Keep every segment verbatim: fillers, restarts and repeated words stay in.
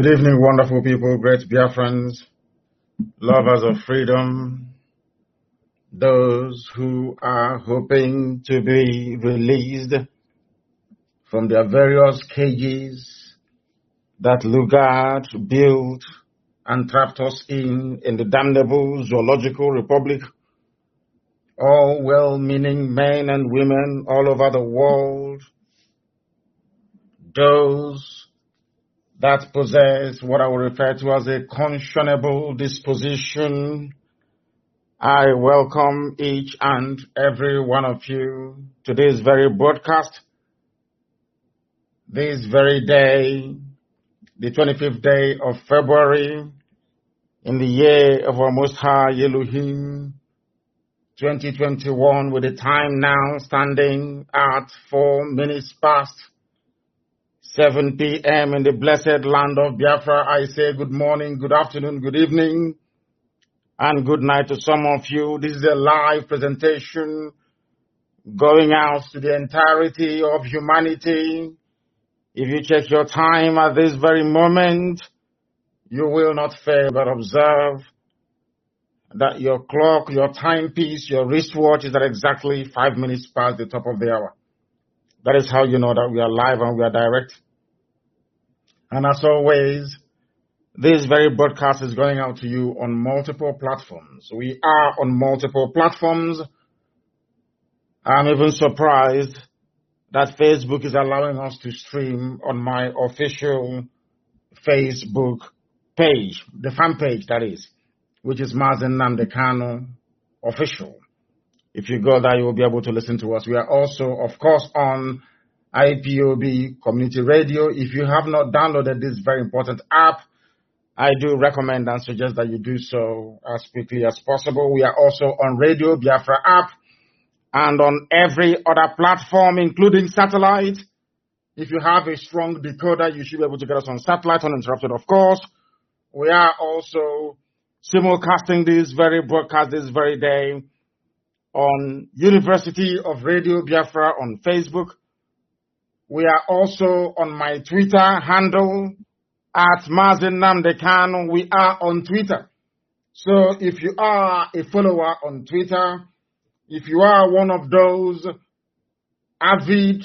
evening, wonderful people, great Biafrans, lovers of freedom, those who are hoping to be released from their various cages that Lugard built and trapped us in, in the damnable zoological republic. All well-meaning men and women all over the world, those that possess what I will refer to as a conscionable disposition, I welcome each and every one of you to this very broadcast, this very day, the twenty-fifth day of February, in the year of our Most High Elohim, twenty twenty-one, with the time now standing at four minutes past seven p m in the blessed land of Biafra. I say good morning, good afternoon, good evening, and good night to some of you. This is a live presentation going out to the entirety of humanity. If you check your time at this very moment, you will not fail but observe that your clock, your timepiece, your wristwatch is at exactly five minutes past the top of the hour. That is how you know that we are live and we are direct. And as always, this very broadcast is going out to you on multiple platforms. We are on multiple platforms. I'm even surprised that Facebook is allowing us to stream on my official Facebook page, the fan page that is, which is Mazen Nnamdi Kanu Official. If you go there, you will be able to listen to us. We are also, of course, on I P O B Community Radio. If you have not downloaded this very important app, I do recommend and suggest that you do so as quickly as possible. We are also on Radio Biafra app and on every other platform, including satellite. If you have a strong decoder, you should be able to get us on satellite uninterrupted, of course. We are also simulcasting this very broadcast this very day on University of Radio Biafra on Facebook. We are also on my Twitter handle at Mazen Nnamdi Kanu. We are on Twitter. So if you are a follower on Twitter, if you are one of those avid,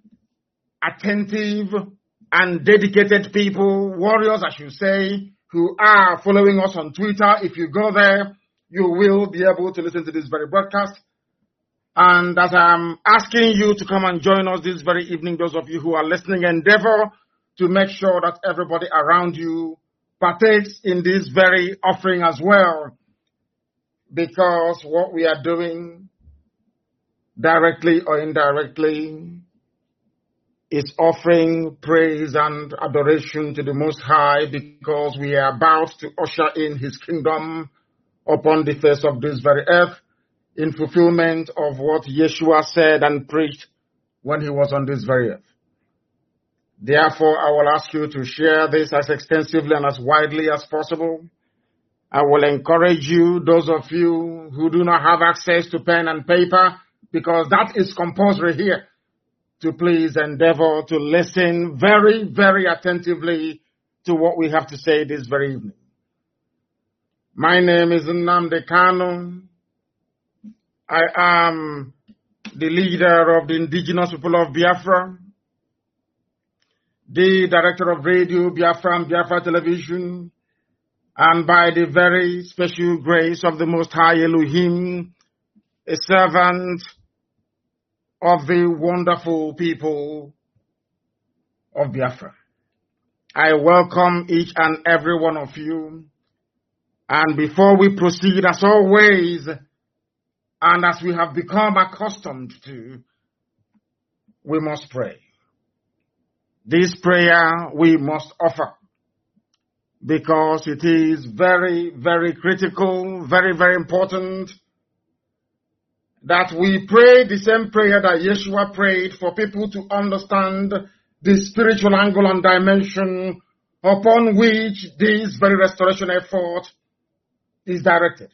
attentive, and dedicated people, warriors I should say, who are following us on Twitter, if you go there, you will be able to listen to this very broadcast. And as I'm asking you to come and join us this very evening, those of you who are listening, endeavor to make sure that everybody around you partakes in this very offering as well. Because what we are doing, directly or indirectly, is offering praise and adoration to the Most High, because we are about to usher in His kingdom upon the face of this very earth, in fulfillment of what Yeshua said and preached when He was on this very earth. Therefore, I will ask you to share this as extensively and as widely as possible. I will encourage you, those of you who do not have access to pen and paper, because that is compulsory here, to please endeavor to listen very, very attentively to what we have to say this very evening. My name is Nnamdi Kanu. I am the leader of the indigenous people of Biafra, the director of Radio Biafra and Biafra Television, and by the very special grace of the Most High Elohim, a servant of the wonderful people of Biafra. I welcome each and every one of you. And before we proceed, as always, and as we have become accustomed to, we must pray. This prayer we must offer, because it is very, very critical, very, very important that we pray the same prayer that Yeshua prayed, for people to understand the spiritual angle and dimension upon which this very restoration effort is directed.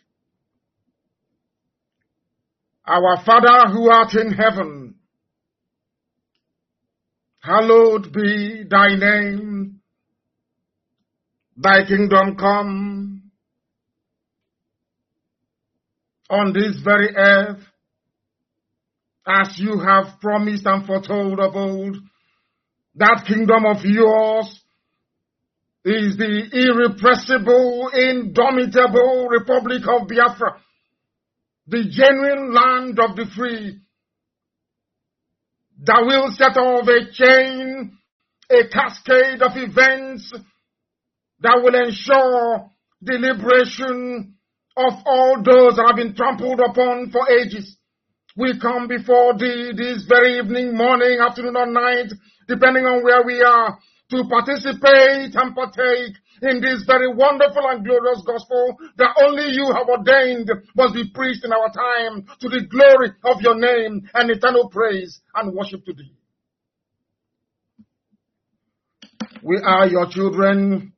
Our Father who art in heaven, hallowed be thy name. Thy kingdom come on this very earth as you have promised and foretold of old. That kingdom of yours is the irrepressible, indomitable Republic of Biafra, the genuine land of the free, that will set off a chain, a cascade of events that will ensure the liberation of all those that have been trampled upon for ages. We come before thee this very evening, morning, afternoon, or night, depending on where we are, to participate and partake in this very wonderful and glorious gospel that only you have ordained must be preached in our time to the glory of your name and eternal praise and worship to thee. We are your children.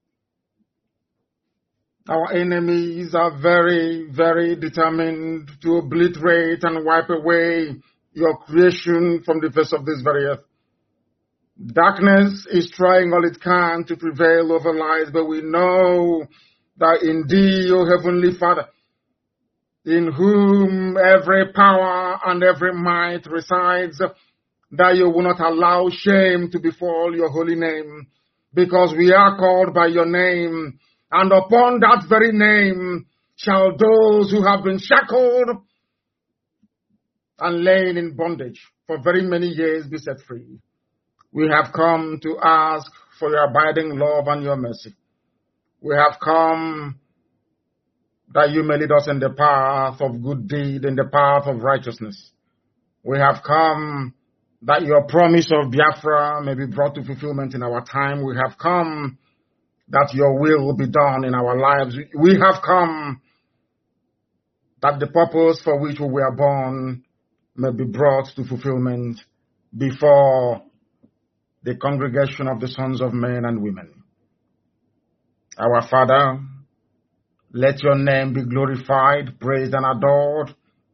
Our enemies are very, very determined to obliterate and wipe away your creation from the face of this very earth. Darkness is trying all it can to prevail over light, but we know that in thee, O Heavenly Father, in whom every power and every might resides, that you will not allow shame to befall your holy name, because we are called by your name, and upon that very name shall those who have been shackled and lain in bondage for very many years be set free. We have come to ask for your abiding love and your mercy. We have come that you may lead us in the path of good deed, in the path of righteousness. We have come that your promise of Biafra may be brought to fulfillment in our time. We have come that your will will be done in our lives. We have come that the purpose for which we were born may be brought to fulfillment before the congregation of the sons of men and women. Our Father, let your name be glorified, praised, and adored.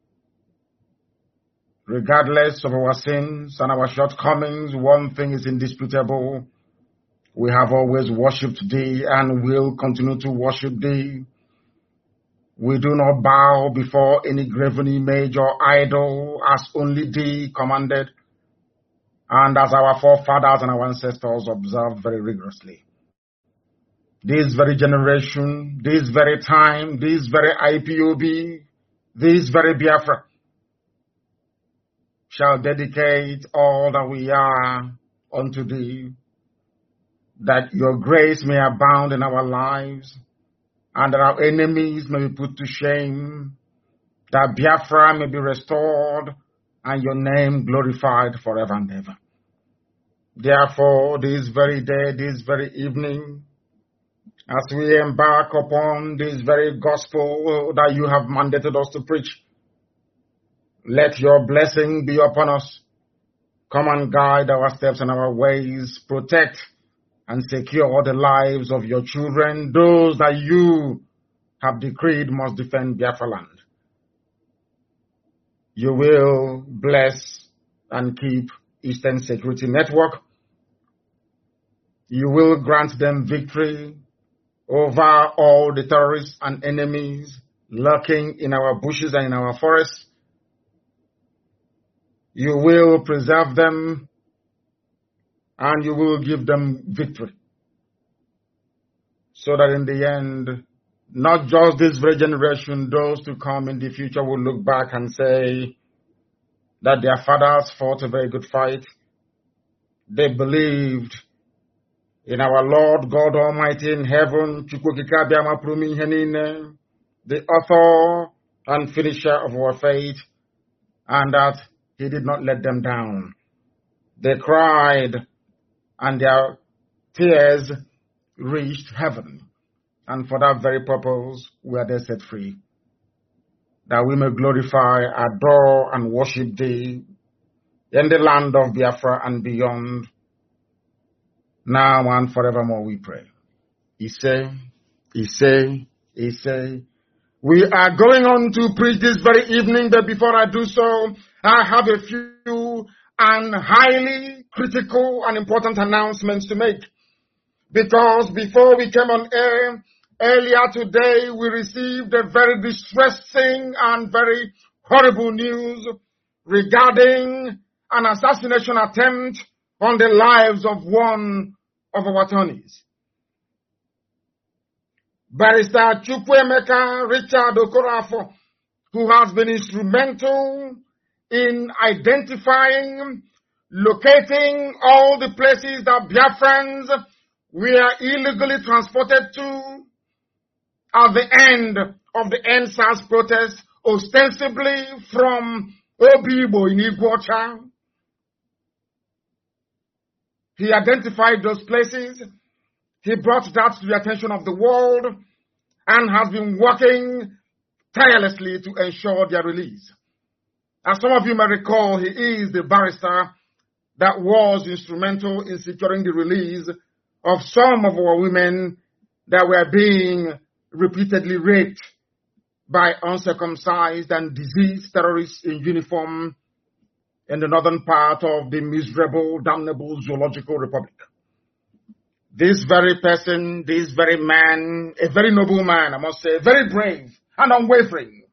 Regardless of our sins and our shortcomings, one thing is indisputable. We have always worshipped thee and will continue to worship thee. We do not bow before any graven image or idol, as only thee commanded, and as our forefathers and our ancestors observed very rigorously. This very generation, this very time, this very I P O B, this very Biafra shall dedicate all that we are unto thee, that your grace may abound in our lives, and that our enemies may be put to shame, that Biafra may be restored, and your name glorified forever and ever. Therefore, this very day, this very evening, as we embark upon this very gospel that you have mandated us to preach, let your blessing be upon us. Come and guide our steps and our ways. Protect and secure the lives of your children, those that you have decreed must defend Biafra land. You will bless and keep Eastern Security Network. You will grant them victory over all the terrorists and enemies lurking in our bushes and in our forests. You will preserve them and you will give them victory, so that in the end, not just this very generation, those to come in the future will look back and say that their fathers fought a very good fight. They believed in our Lord God Almighty in heaven, the author and finisher of our faith, and that he did not let them down. They cried, and their tears reached heaven. And for that very purpose, were they set free, that we may glorify, adore, and worship thee in the land of Biafra and beyond, now and forevermore, we pray. Ise, Ise, Ise. We are going on to preach this very evening, but before I do so, I have a few and highly critical and important announcements to make. because before we came on air, earlier today, we received a very distressing and very horrible news regarding an assassination attempt on the lives of one of our attorneys. Barrister Chukwuemeka Richard Okorafor, who has been instrumental in identifying, locating all the places that Biafrans were illegally transported to at the end of the End SARS protest, ostensibly from Obibo in Iguacha. He identified those places. He brought that to the attention of the world and has been working tirelessly to ensure their release. As some of you may recall, he is the barrister that was instrumental in securing the release of some of our women that were being repeatedly raped by uncircumcised and diseased terrorists in uniform in the northern part of the miserable, damnable Zoological Republic. This very person, this very man, a very noble man, I must say, very brave and unwavering.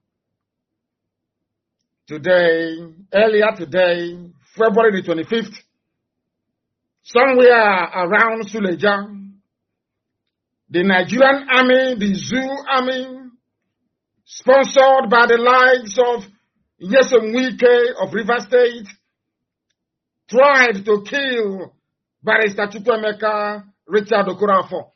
Today, earlier today, February the twenty-fifth, somewhere around Suleja, the Nigerian army, the Zoo army, sponsored by the likes of Nyesom Wike of Rivers State, tried to kill Barrister Chukwuemeka Richard Okorafor.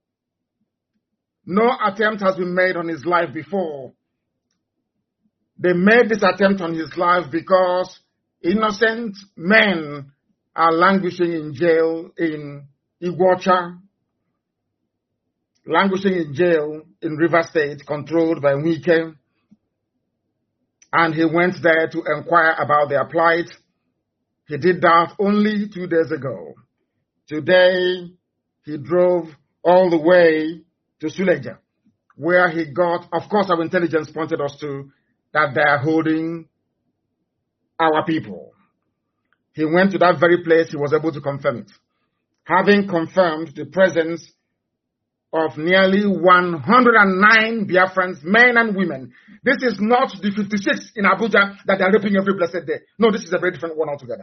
No attempt has been made on his life before. They made this attempt on his life because innocent men are languishing in jail in Iguacha, languishing in jail in River State, controlled by Wike. And he went there to inquire about their plight. He did that only two days ago. Today, he drove all the way to Suleja, where he got, of course, our intelligence pointed us to, that they are holding our people. He went to that very place, he was able to confirm it. Having confirmed the presence of nearly one hundred nine Biafrans, men and women. This is not the fifty-six in Abuja that they are raping every blessed day. No, this is a very different one altogether.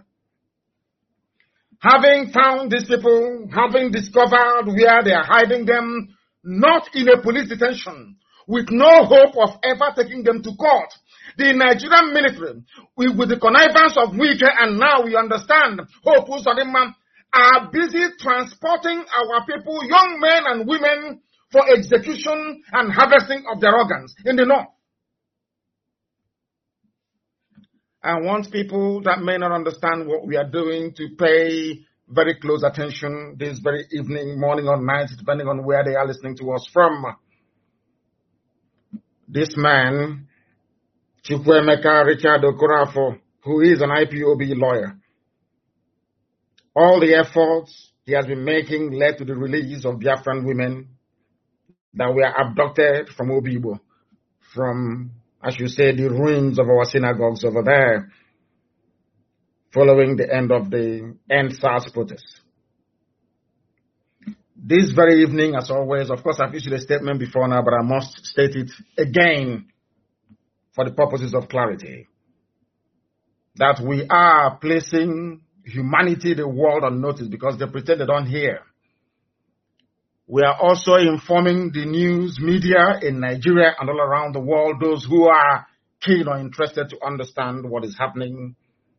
Having found these people, having discovered where they are hiding them, not in a police detention, with no hope of ever taking them to court, the Nigerian military, with the connivance of Wike, and now we understand, Hope Uzodinma, are busy transporting our people, young men and women, for execution and harvesting of their organs in the north. I want people that may not understand what we are doing to pay very close attention this very evening, morning or night, depending on where they are listening to us from. This man, Chukwuemeka Richard Okorafor, who is an I P O B lawyer, all the efforts he has been making led to the release of Biafran women that were abducted from Obibo, from, I should say, the ruins of our synagogues over there, following the end of the End SARS protest. This very evening, as always, of course, I've issued a statement before now, but I must state it again for the purposes of clarity, that we are placing humanity, the world, on notice because they pretend they don't hear. We are also informing the news media in Nigeria and all around the world, those who are keen or interested to understand what is happening,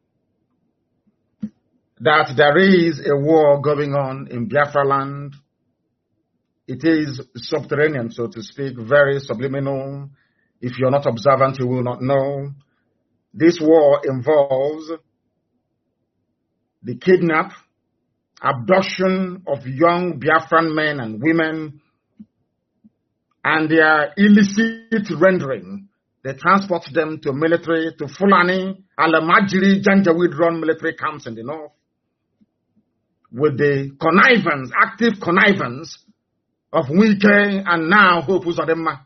that there is a war going on in Biafra land. It is subterranean, so to speak, very subliminal. If you're not observant, you will not know. This war involves the kidnap, abduction of young Biafran men and women, and their illicit rendering. They transport them to military, to Fulani, Alamajiri, Janjaweed-run military camps in the north, with the connivance, active connivance of Wike and now Hope Uzodinma.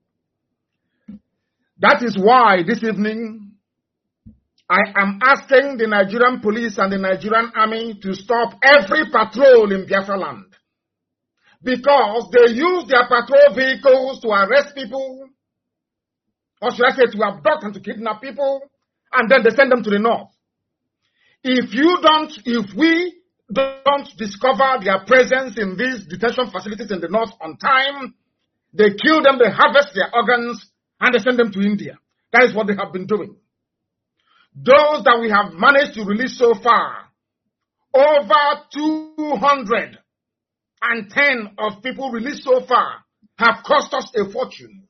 That is why this evening I am asking the Nigerian police and the Nigerian army to stop every patrol in Biafra land. because they use their patrol vehicles to arrest people, or should I say to abduct and to kidnap people, and then they send them to the north. If you don't, if we don't discover their presence in these detention facilities in the north on time, they kill them, they harvest their organs, and they send them to India. That is what they have been doing. Those that we have managed to release so far, over two hundred ten of people released so far, have cost us a fortune.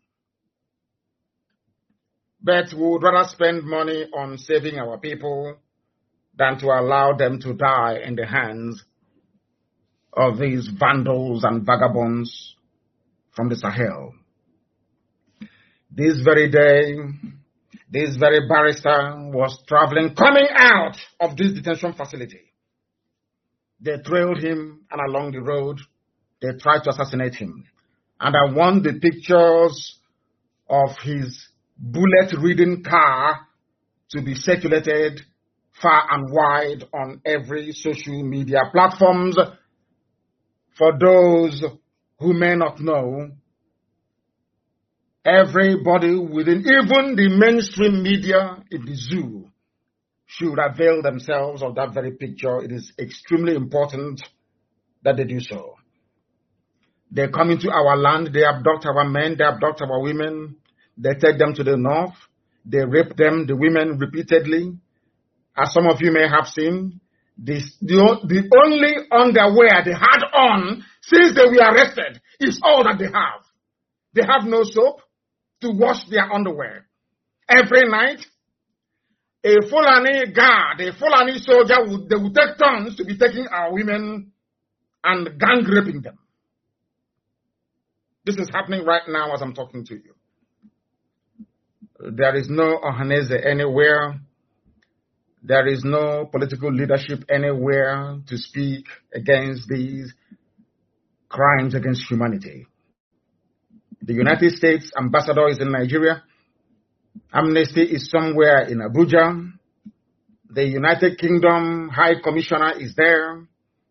But we would rather spend money on saving our people than to allow them to die in the hands of these vandals and vagabonds from the Sahel. This very day, this very barrister was traveling, coming out of this detention facility. They trailed him, and along the road, they tried to assassinate him. And I want the pictures of his bullet-ridden car to be circulated far and wide on every social media platforms. For those who may not know, everybody within even the mainstream media in the zoo should avail themselves of that very picture. It is extremely important that they do so. They come into our land, they abduct our men, they abduct our women, they take them to the north, they rape them, the women, repeatedly. As some of you may have seen, this, the, the only underwear they had on since they were arrested is all that they have. They have no soap to wash their underwear. Every night, a Fulani guard, a Fulani soldier, would, they would take turns to be taking our women and gang raping them. This is happening right now as I'm talking to you. There is no Ohaneze anywhere. There is no political leadership anywhere to speak against these crimes against humanity. The United States ambassador is in Nigeria. Amnesty is somewhere in Abuja. The United Kingdom High Commissioner is there.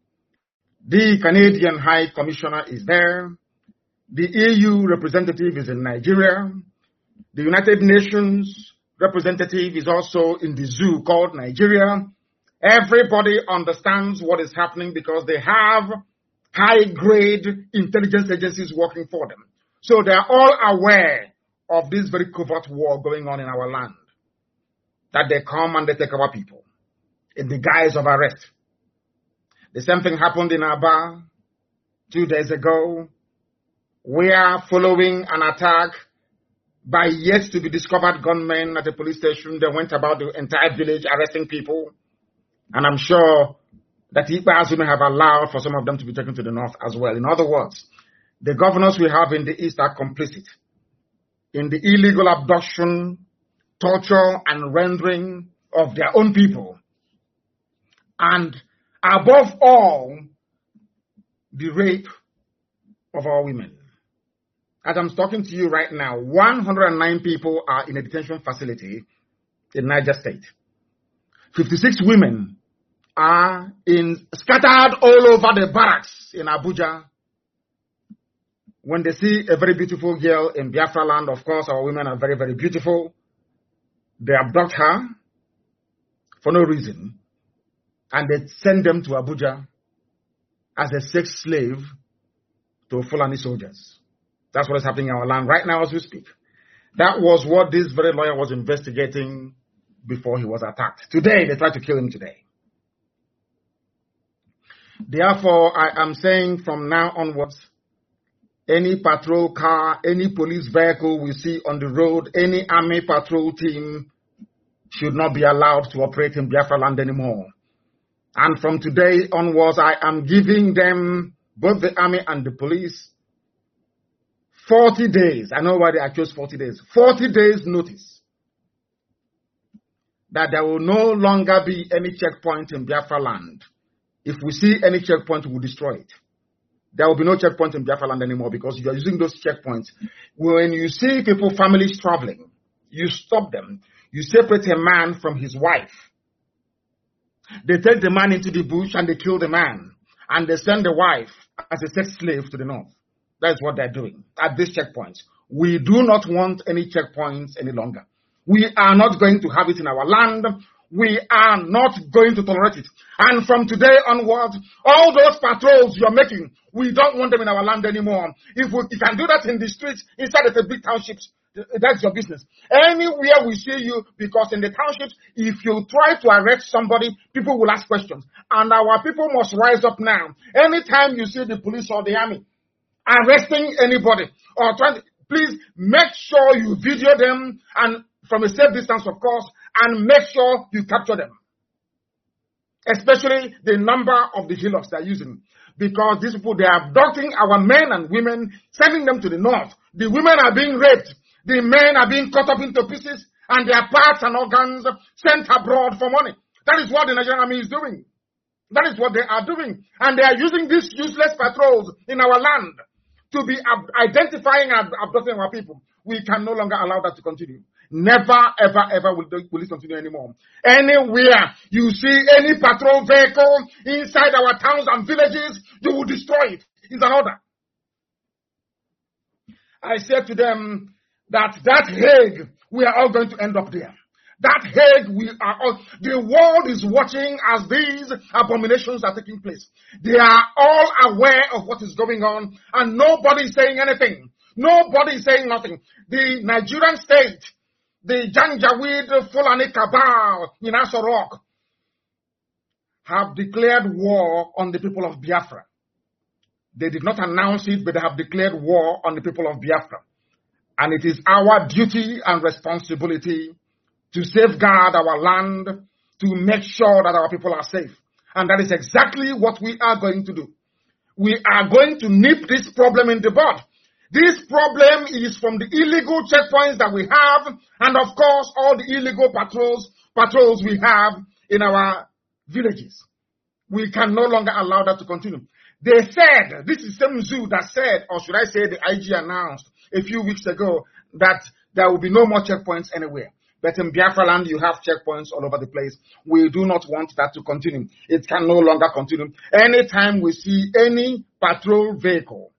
The Canadian High Commissioner is there. The E U representative is in Nigeria. The United Nations representative is also in the zoo called Nigeria. Everybody understands what is happening because they have high-grade intelligence agencies working for them. So they are all aware of this very covert war going on in our land. That they come and they take our people in the guise of arrest. The same thing happened in Aba two days ago. We are following an attack by yet to be discovered gunmen at a police station. They went about the entire village arresting people. And I'm sure that Igba may have allowed for some of them to be taken to the north as well. In other words, the governors we have in the east are complicit in the illegal abduction, torture, and rendering of their own people. And above all, the rape of our women. As I'm talking to you right now, one hundred nine people are in a detention facility in Niger State. fifty-six women are in scattered all over the barracks in Abuja. When they see a very beautiful girl in Biafra land, of course, our women are very, very beautiful. They abduct her for no reason, and they send them to Abuja as a sex slave to Fulani soldiers. That's what is happening in our land right now as we speak. That was what this very lawyer was investigating before he was attacked. Today, they tried to kill him today. Therefore, I am saying from now onwards, any patrol car, any police vehicle we see on the road, any army patrol team should not be allowed to operate in Biafra land anymore. And from today onwards, I am giving them, both the army and the police, forty days. I know why they chose forty days. forty days notice that there will no longer be any checkpoint in Biafra land. If we see any checkpoint, we will destroy it. There will be no checkpoint in Biafra land anymore because you are using those checkpoints. When you see people, families traveling, you stop them. You separate a man from his wife. They take the man into the bush and they kill the man. and they send the wife as a sex slave to the north. That's what they're doing at these checkpoints. We do not want any checkpoints any longer. We are not going to have it in our land. We are not going to tolerate it. And from today onwards, all those patrols you're making, we don't want them in our land anymore. If we, you can do that in the streets, inside of the big townships, that's your business. Anywhere we see you, because in the townships, if you try to arrest somebody, people will ask questions. And our people must rise up now. Anytime you see the police or the army arresting anybody or trying to, please make sure you video them, and from a safe distance, of course, and make sure you capture them. Especially the number of the hillocks they're using. Because these people, they are abducting our men and women, sending them to the north. The women are being raped. The men are being cut up into pieces, and their parts and organs sent abroad for money. That is what the Nigerian army is doing. That is what they are doing. And they are using these useless patrols in our land to be identifying and abducting our people. We can no longer allow that to continue. Never, ever, ever will, will it continue anymore. Anywhere you see any patrol vehicle inside our towns and villages, you will destroy it. It's an order. I said to them that that Hague, we are all going to end up there. That Hague, we are all, the world is watching as these abominations are taking place. They are all aware of what is going on, and nobody is saying anything. Nobody is saying nothing. The Nigerian state, the Janjaweed Fulani cabal in Aso Rock, have declared war on the people of Biafra. They did not announce it, but they have declared war on the people of Biafra. And it is our duty and responsibility to safeguard our land, to make sure that our people are safe. And that is exactly what we are going to do. We are going to nip this problem in the bud. This problem is from the illegal checkpoints that we have, and of course, all the illegal patrols, patrols we have in our villages. We can no longer allow that to continue. They said, this is same zoo that said, or should I say the I G announced a few weeks ago, that there will be no more checkpoints anywhere. But in Biafra land, you have checkpoints all over the place. We do not want that to continue. It can no longer continue. Anytime we see any patrol vehicle,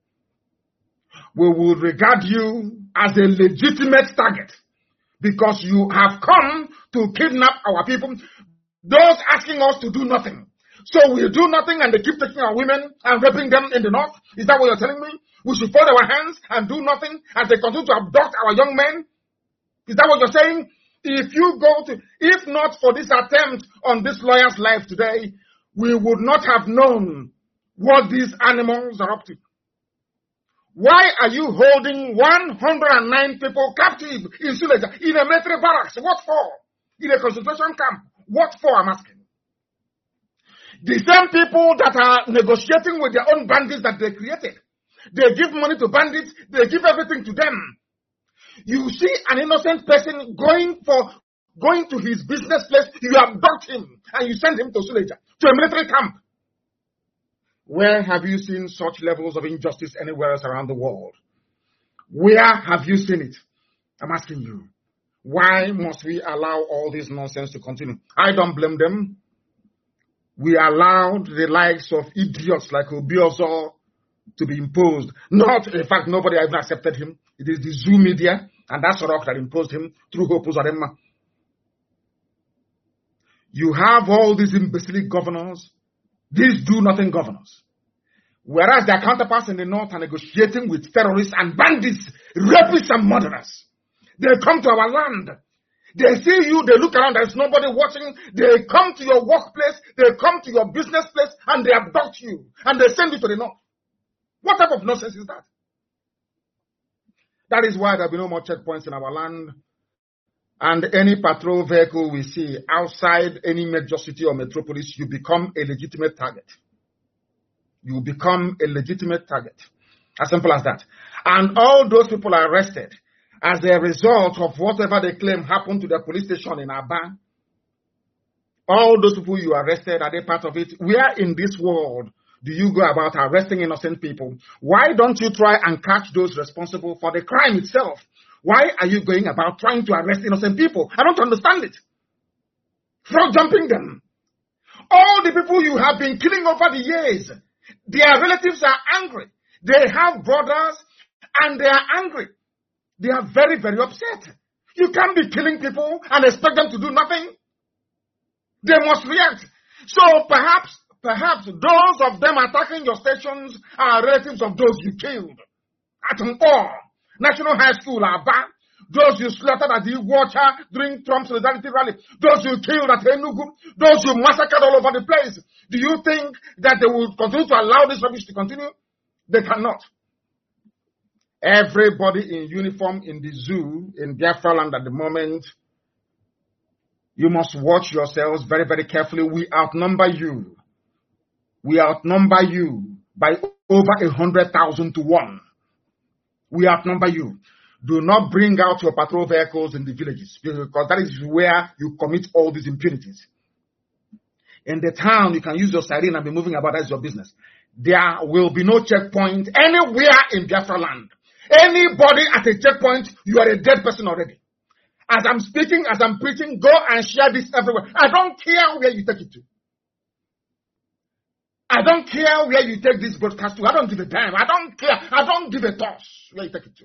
we will regard you as a legitimate target because you have come to kidnap our people. Those asking us to do nothing. So we do nothing and they keep taking our women and raping them in the north. Is that what you're telling me? We should fold our hands and do nothing as they continue to abduct our young men? Is that what you're saying? If you go to, if not for this attempt on this lawyer's life today, we would not have known what these animals are up to. Why are you holding one hundred nine people captive in Suleja, in a military barracks? What for? In a concentration camp? What for, I'm asking? The same people that are negotiating with their own bandits that they created. They give money to bandits, they give everything to them. You see an innocent person going for going to his business place, you abduct him and you send him to Suleja, to a military camp. Where have you seen such levels of injustice anywhere else around the world? Where have you seen it? I'm asking you. Why must we allow all this nonsense to continue? I don't blame them. We allowed the likes of idiots like Obiozor to be imposed. Not, in fact, nobody even accepted him. It is the Zoo media, and that's Rock that imposed him through Hope Uzodimma. You have all these imbecile governors, these do-nothing governors. Whereas their counterparts in the north are negotiating with terrorists and bandits, rapists and murderers. They come to our land. They see you, they look around, there's nobody watching. They come to your workplace, they come to your business place, and they abduct you. And they send you to the north. What type of nonsense is that? That is why there will be no more checkpoints in our land. And any patrol vehicle we see outside any major city or metropolis, you become a legitimate target. You become a legitimate target. As simple as that. And all those people are arrested as a result of whatever they claim happened to the police station in Aba. All those people you arrested, are they part of it? Where in this world do you go about arresting innocent people? Why don't you try and catch those responsible for the crime itself? Why are you going about trying to arrest innocent people? I don't understand it. Frog jumping them. All the people you have been killing over the years, Their relatives are angry. They have brothers and they are angry. They are very, very upset. You can't be killing people and expect them to do nothing. They must react. So perhaps, perhaps those of them attacking your stations are relatives of those you killed. At Nkor, National High School, Aba, those you slaughtered at the Water during Trump's Solidarity Rally, those you killed at Enugu, those you massacred all over the place. Do you think that they will continue to allow this rubbish to continue? They cannot. Everybody in uniform in the zoo in Biafra land at the moment, you must watch yourselves very, very carefully. We outnumber you. We outnumber you by over a hundred thousand to one. We outnumber you. Do not bring out your patrol vehicles in the villages because that is where you commit all these impunities. In the town, you can use your siren and be moving about. That's your business. There will be no checkpoint anywhere in Biafra land. Anybody at a checkpoint, you are a dead person already. As I'm speaking, as I'm preaching, go and share this everywhere. I don't care where you take it to. I don't care where you take this broadcast to. I don't give a damn. I don't care. I don't give a toss where you take it to.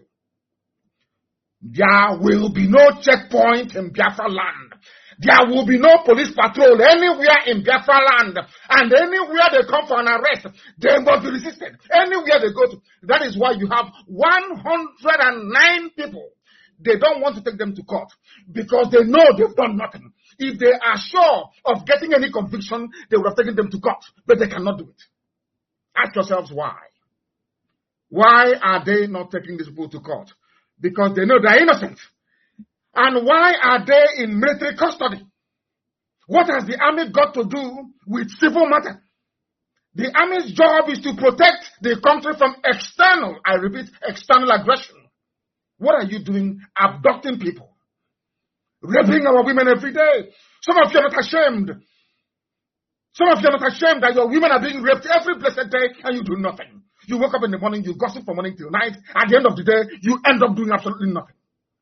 There will be no checkpoint in Biafra land. There will be no police patrol anywhere in Biafra land. And anywhere they come for an arrest, they must be resisted. Anywhere they go to. That is why you have one hundred nine people. They don't want to take them to court because they know they've done nothing. If they are sure of getting any conviction, they would have taken them to court. But they cannot do it. Ask yourselves why. Why are they not taking these people to court? Because they know they are innocent. And why are they in military custody? What has the army got to do with civil matter? The army's job is to protect the country from external, I repeat, external aggression. What are you doing? Abducting people. Raping our women every day. Some of you are not ashamed. Some of you are not ashamed that your women are being raped every blessed day and you do nothing. You wake up in the morning, you gossip from morning till night. At the end of the day, you end up doing absolutely nothing.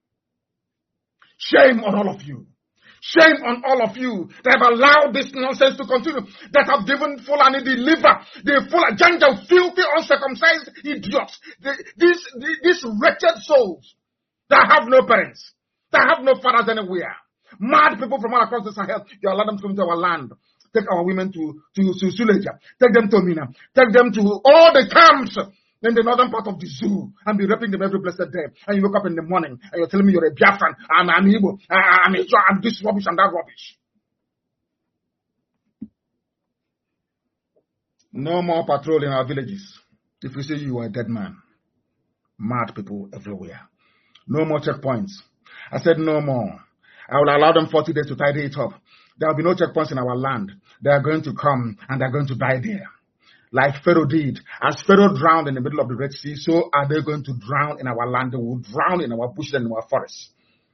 Shame on all of you. Shame on all of you that have allowed this nonsense to continue, that have given Fulani the liver, the full agenda, filthy, uncircumcised idiots, the, these, the, these wretched souls that have no parents, that have no fathers anywhere, mad people from all across the Sahel. You allow them to come to our land. Take our women to, to, to Suleja. Take them to Mina. Take them to all the camps in the northern part of the zoo and be raping them every blessed day. And you wake up in the morning and you're telling me you're a Biafran, I'm an Igbo, I'm a I'm this rubbish and that rubbish. No more patrol in our villages. If we say you are a dead man, mad people everywhere. No more checkpoints. I said no more. I will allow them forty days to tidy it up. There will be no checkpoints in our land. They are going to come and they are going to die there. Like Pharaoh did. As Pharaoh drowned in the middle of the Red Sea, so are they going to drown in our land. They will drown in our bushes and in our forests.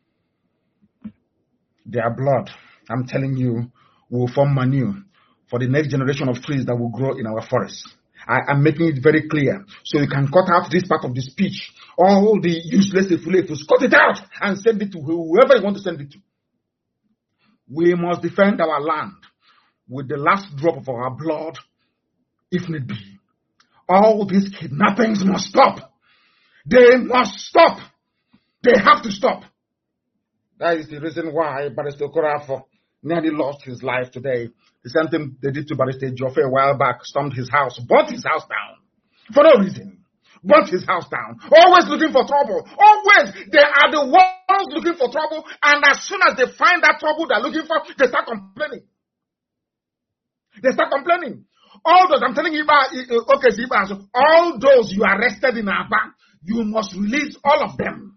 Their blood, I'm telling you, will form manure for the next generation of trees that will grow in our forests. I am making it very clear. So you can cut out this part of the speech. All the useless ifulefus, cut it out and send it to whoever you want to send it to. We must defend our land with the last drop of our blood, if need be. All these kidnappings must stop. They must stop. They have to stop. That is the reason why Barrister Okorafor nearly lost his life today. The same thing they did to Barrister Joffrey a while back, stormed his house, burnt his house down. For no reason. Burnt his house down. Always looking for trouble. Always. They are the ones looking for trouble. And as soon as they find that trouble they're looking for, they start complaining. They start complaining. All those, I'm telling you, okay, see, all those you arrested in Aba, you must release all of them.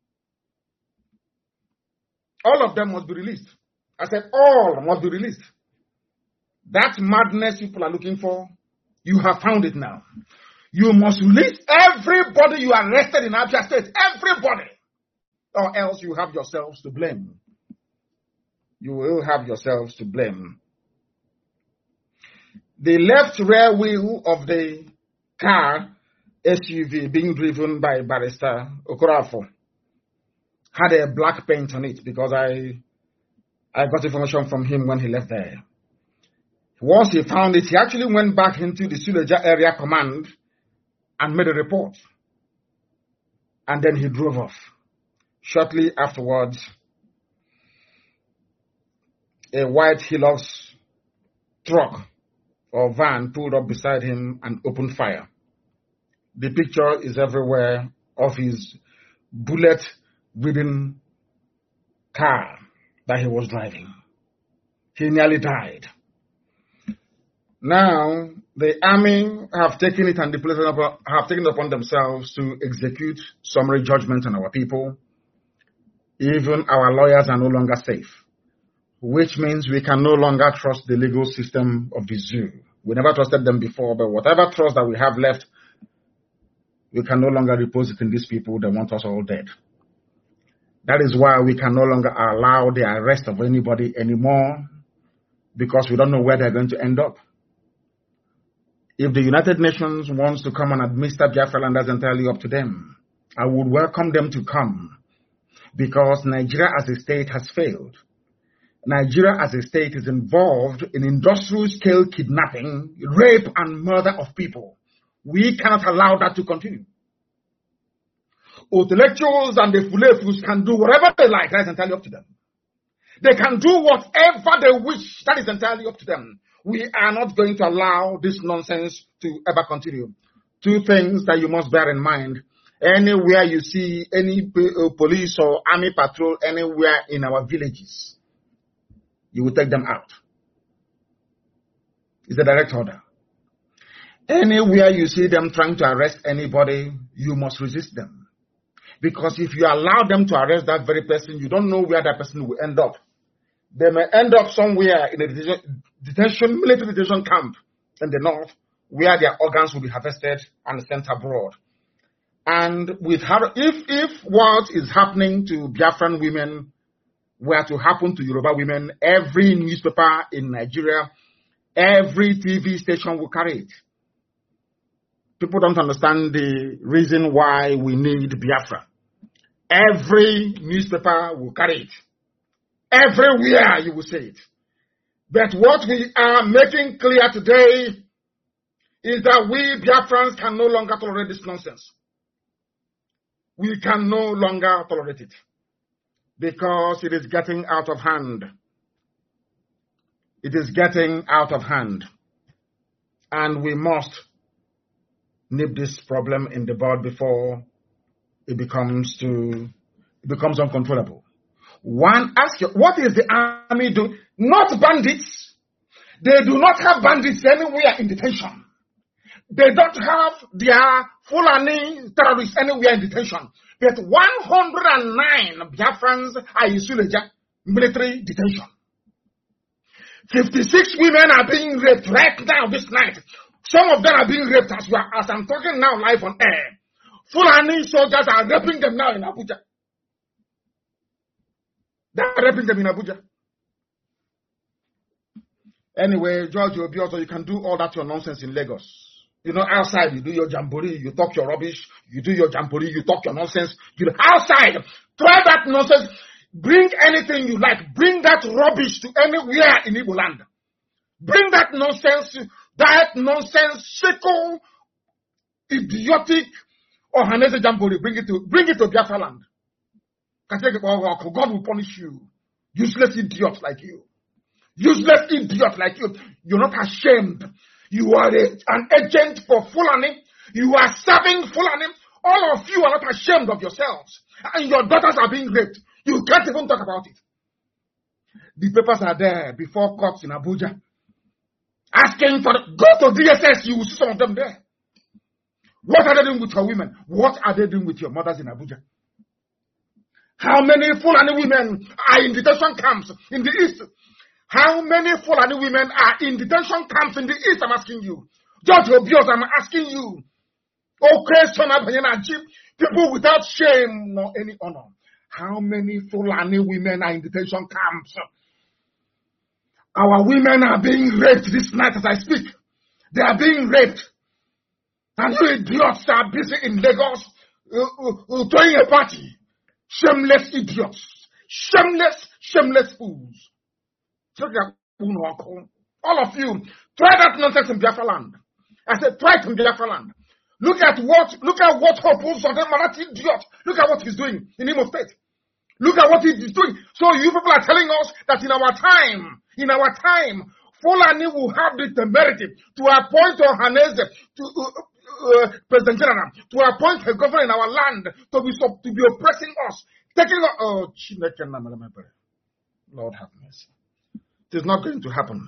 All of them must be released. I said all must be released. That madness people are looking for, you have found it now. You must release everybody you arrested in Abia State. Everybody. Or else you have yourselves to blame. You will have yourselves to blame. The left rear wheel of the car, S U V, being driven by Barrister Okorafor, had a black paint on it because I, I got information from him when he left there. Once he found it, he actually went back into the Suleja Area Command and made a report. And then he drove off. Shortly afterwards, a white Hilux truck or van pulled up beside him and opened fire. The picture is everywhere of his bullet-ridden car that he was driving. He nearly died. Now, the army have taken it and the police have taken it upon themselves to execute summary judgment on our people. Even our lawyers are no longer safe, which means we can no longer trust the legal system of the zoo. We never trusted them before, but whatever trust that we have left, we can no longer repose it in these people that want us all dead. That is why we can no longer allow the arrest of anybody anymore, because we don't know where they're going to end up. If the United Nations wants to come and administer Biafra land, that's entirely up to them. I would welcome them to come, because Nigeria as a state has failed. Nigeria as a state is involved in industrial scale kidnapping, rape and murder of people. We cannot allow that to continue. Intellectuals and the Fulefus can do whatever they like, that is entirely up to them. They can do whatever they wish, that is entirely up to them. We are not going to allow this nonsense to ever continue. Two things that you must bear in mind. Anywhere you see any police or army patrol anywhere in our villages, you will take them out. It's a direct order. Anywhere you see them trying to arrest anybody, you must resist them. Because if you allow them to arrest that very person, you don't know where that person will end up. They may end up somewhere in a detention, detention, military detention camp in the north, where their organs will be harvested and sent abroad. And with her, if if what is happening to Biafran women were to happen to Yoruba women, every newspaper in Nigeria, every T V station will carry it. People don't understand the reason why we need Biafra. Every newspaper will carry it. Everywhere you will say it. But what we are making clear today is that we Biafrans can no longer tolerate this nonsense. We can no longer tolerate it, because it is getting out of hand. It is getting out of hand. And we must nip this problem in the bud before it becomes to it becomes uncontrollable. One, ask you, what is the army doing? Not bandits. They do not have bandits anywhere in detention. They don't have their Fulani terrorists anywhere in detention. But one hundred nine Biafrans are in Suleja military detention. fifty-six women are being raped right now this night. Some of them are being raped as well, as I'm talking now live on air. Fulani soldiers are raping them now in Abuja. They're raping them in Abuja. Anyway, George Obiozo, you can do all that your nonsense in Lagos. You know, outside you do your jamboree, you talk your rubbish, you do your jamboree, you talk your nonsense. You know, outside, try that nonsense. Bring anything you like. Bring that rubbish to anywhere in Igbo land. Bring that nonsense, that nonsensical, idiotic, or Hanese jamboree. Bring it to, bring it to Biafra land. God will punish you. Useless idiots like you. Useless idiot like you. You're not ashamed. You are a, an agent for Fulani. You are serving Fulani. All of you are not ashamed of yourselves. And your daughters are being raped. You can't even talk about it. The papers are there before courts in Abuja. Asking for the, go to D S S, you will see some of them there. What are they doing with your women? What are they doing with your mothers in Abuja? How many Fulani women are in detention camps in the east? How many Fulani women are in detention camps in the east? I'm asking you. George Obios, I'm asking you. Okay, son of people without shame nor any honor. How many Fulani women are in detention camps? Our women are being raped this night as I speak. They are being raped. And you idiots are busy in Lagos uh, uh, uh, throwing a party. Shameless idiots. Shameless, shameless fools. All of you, try that nonsense in Biafra land. I said, try it in Biafra land. Look at what, look at what Hope Uzodinma, that idiot. Look at what he's doing in Imo State. Look at what he's doing. So you people are telling us that in our time, in our time, Fulani will have the temerity to appoint Ohaneze, to uh, uh, President General, to appoint a governor in our land to be to be oppressing us, taking us. Oh, Lord have mercy. It is not going to happen.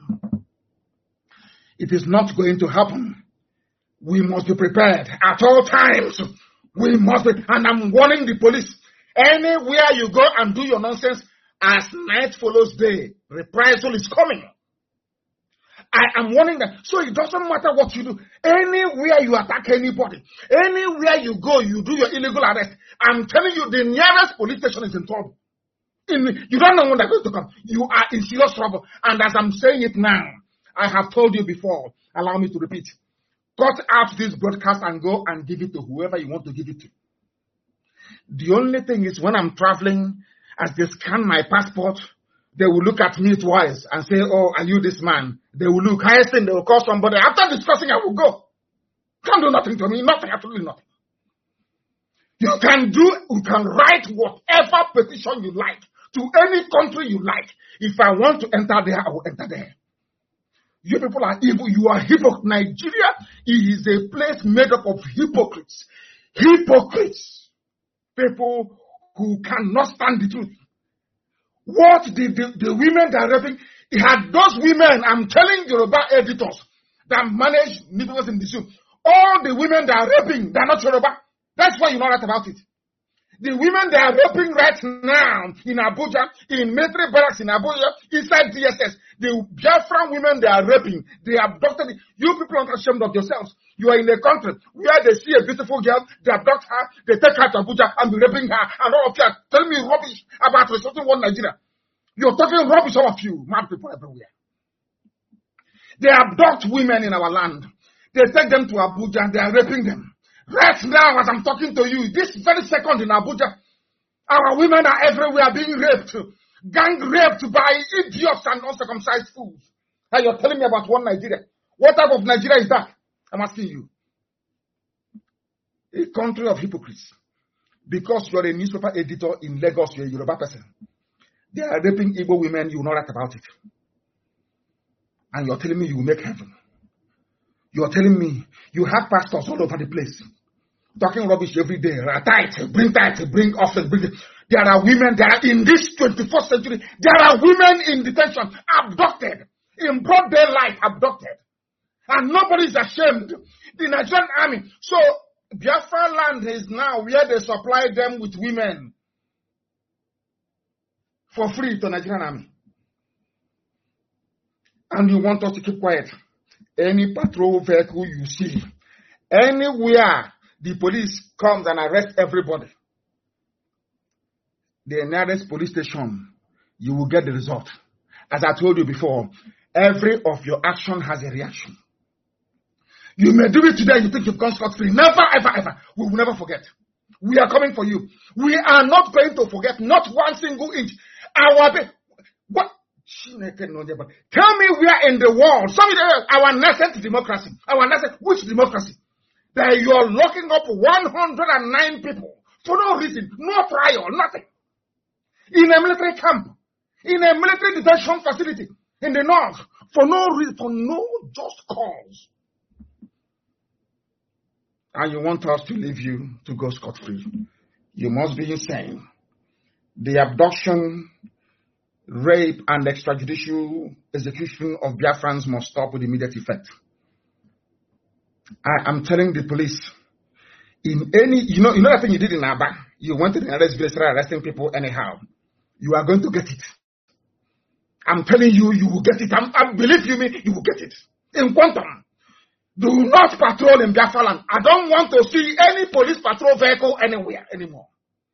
It is not going to happen. We must be prepared at all times. We must be, and I'm warning the police. Anywhere you go and do your nonsense, as night follows day, reprisal is coming. I am warning them. So it doesn't matter what you do. Anywhere you attack anybody, anywhere you go, you do your illegal arrest. I'm telling you, the nearest police station is in trouble. In, you don't know when they're going to come. You are in serious trouble. And as I'm saying it now, I have told you before, allow me to repeat. Cut out this broadcast and go and give it to whoever you want to give it to. The only thing is when I'm traveling, as they scan my passport, they will look at me twice and say, oh, are you this man? They will look. Highest thing, they will call somebody. After discussing, I will go. Can't do nothing to me. Nothing, absolutely nothing. You can do, you can write whatever petition you like to any country you like. If I want to enter there, I will enter there. You people are evil. You are hypocrites. Nigeria is a place made up of hypocrites. Hypocrites. People who cannot stand the truth. What the, the, the women that are raping, it had those women, I'm telling Yoruba editors that manage newspapers in the zoo, all the women that are raping, they're not Yoruba. That's why you know that about it. The women that are raping right now in Abuja, in military barracks in Abuja, inside D S S, the Biafran women they are raping, they abducted. You people aren't ashamed of yourselves. You are in a country where they see a beautiful girl, they abduct her, they take her to Abuja and be raping her, and all of you are telling me rubbish about resorting one Nigeria. You're talking rubbish, all of you, mad people everywhere. They abduct women in our land. They take them to Abuja and they are raping them. Right now, as I'm talking to you, this very second in Abuja, our women are everywhere being raped, gang raped by idiots and uncircumcised fools. And you're telling me about one Nigeria. What type of Nigeria is that? I'm asking you. A country of hypocrites. Because you're a newspaper editor in Lagos, you're a Yoruba person. They are raping Igbo women, you know that about it. And you're telling me you will make heaven. You're telling me you have pastors all over the place talking rubbish every day. Tight, bring tight, bring office, bring. There are women that are in this twenty-first century. There are women in detention, abducted, in broad daylight, abducted. And nobody is ashamed. The Nigerian army. So Biafra land is now where they supply them with women for free to Nigerian army. And you want us to keep quiet. Any patrol vehicle you see, anywhere the police comes and arrests everybody, the nearest police station, you will get the result. As I told you before, every of your action has a reaction. You may do it today, you think you've gone scot-free. Never, ever, ever. We will never forget. We are coming for you. We are not going to forget, not one single inch. Our what? Tell me where in the world, some of the, our nascent democracy, our nascent, which democracy? That you are locking up one hundred nine people for no reason, no trial, nothing. In a military camp, in a military detention facility in the north, for no reason, for no just cause. And you want us to leave you to go scot-free. You must be insane. The abduction, rape, and extrajudicial execution of Biafrans must stop with immediate effect. I am telling the police, in any, you know, you know that thing you did in Aba, you went to the arrest place, arresting people anyhow. You are going to get it. I'm telling you, you will get it. I'm, I believe you me, you will get it. In quantum. Do not patrol in Biafra land. I don't want to see any police patrol vehicle anywhere anymore.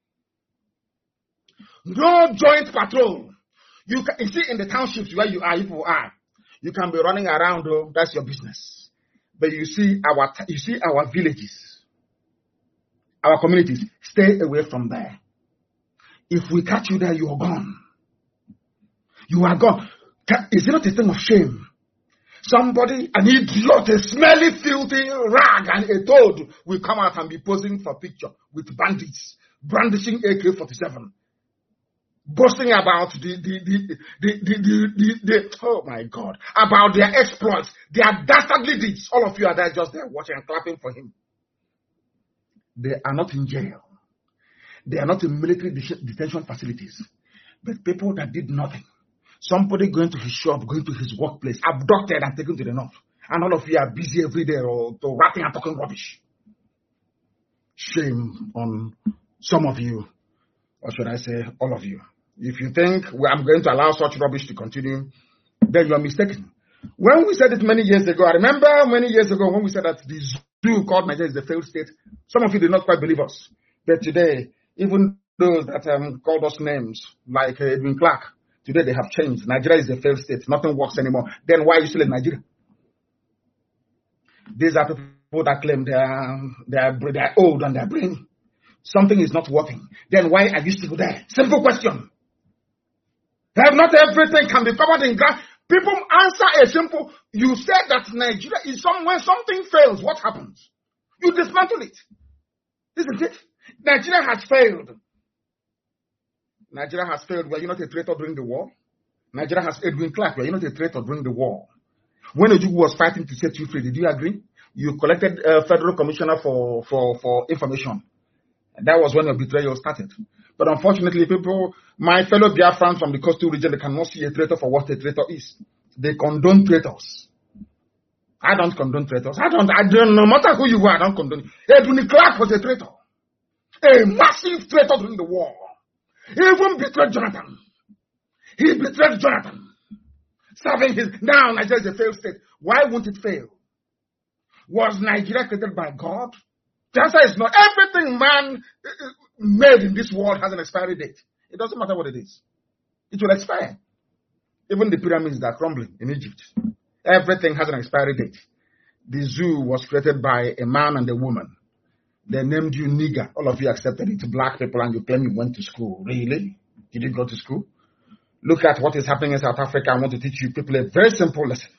No joint patrol. You, can, you see, in the townships where you are, people are, you can be running around. Oh, that's your business. But you see our, you see our villages, our communities. Stay away from there. If we catch you there, you are gone. You are gone. Is it not a thing of shame Somebody, an idiot, a smelly, filthy rag, and a toad will come out and be posing for picture with bandits, brandishing A K forty-seven, boasting about the the the the the, the, the, the oh my God, about their exploits, their dastardly deeds. All of you are there just there watching and clapping for him. They are not in jail. They are not in military det- detention facilities, but people that did nothing. Somebody going to his shop, going to his workplace, abducted and taken to the north. And all of you are busy every day or to rapping and talking rubbish. Shame on some of you, or should I say all of you. If you think well, I'm going to allow such rubbish to continue, then you are mistaken. When we said it many years ago, I remember many years ago when we said that the zoo called Nigeria is the failed state, some of you did not quite believe us. But today, even those that um, called us names, like uh, Edwin Clark, today they have changed. Nigeria is a failed state. Nothing works anymore. Then why are you still in Nigeria? These are people that claim they are, they are, they are old on their brain. Something is not working. Then why are you still there? Simple question. Not everything can be covered in grass. People answer a simple, you said that Nigeria is some, when something fails, what happens? You dismantle it. Isn't it? Nigeria has failed. Nigeria has failed. Were you not a traitor during the war? Nigeria has Edwin Clark. Were you not a traitor during the war? When Ojukwu was fighting to set you free, did you agree? You collected a federal commissioner for, for, for information. And that was when your betrayal started. But unfortunately, people, my fellow Biafrans from the coastal region, they cannot see a traitor for what a traitor is. They condone traitors. I don't condone traitors. I don't, I don't, no matter who you are, I don't condone. Edwin Clark was a traitor. A massive traitor during the war. He even betrayed Jonathan. He betrayed Jonathan. Serving his, now Nigeria is a failed state. Why won't it fail? Was Nigeria created by God? The answer is no. Everything man made in this world has an expiry date. It doesn't matter what it is. It will expire. Even the pyramids that are crumbling in Egypt. Everything has an expiry date. The zoo was created by a man and a woman. They named you nigger. All of you accepted it. Black people, and you claim you went to school. Really? Did you go to school? Look at what is happening in South Africa. I want to teach you people a very simple lesson.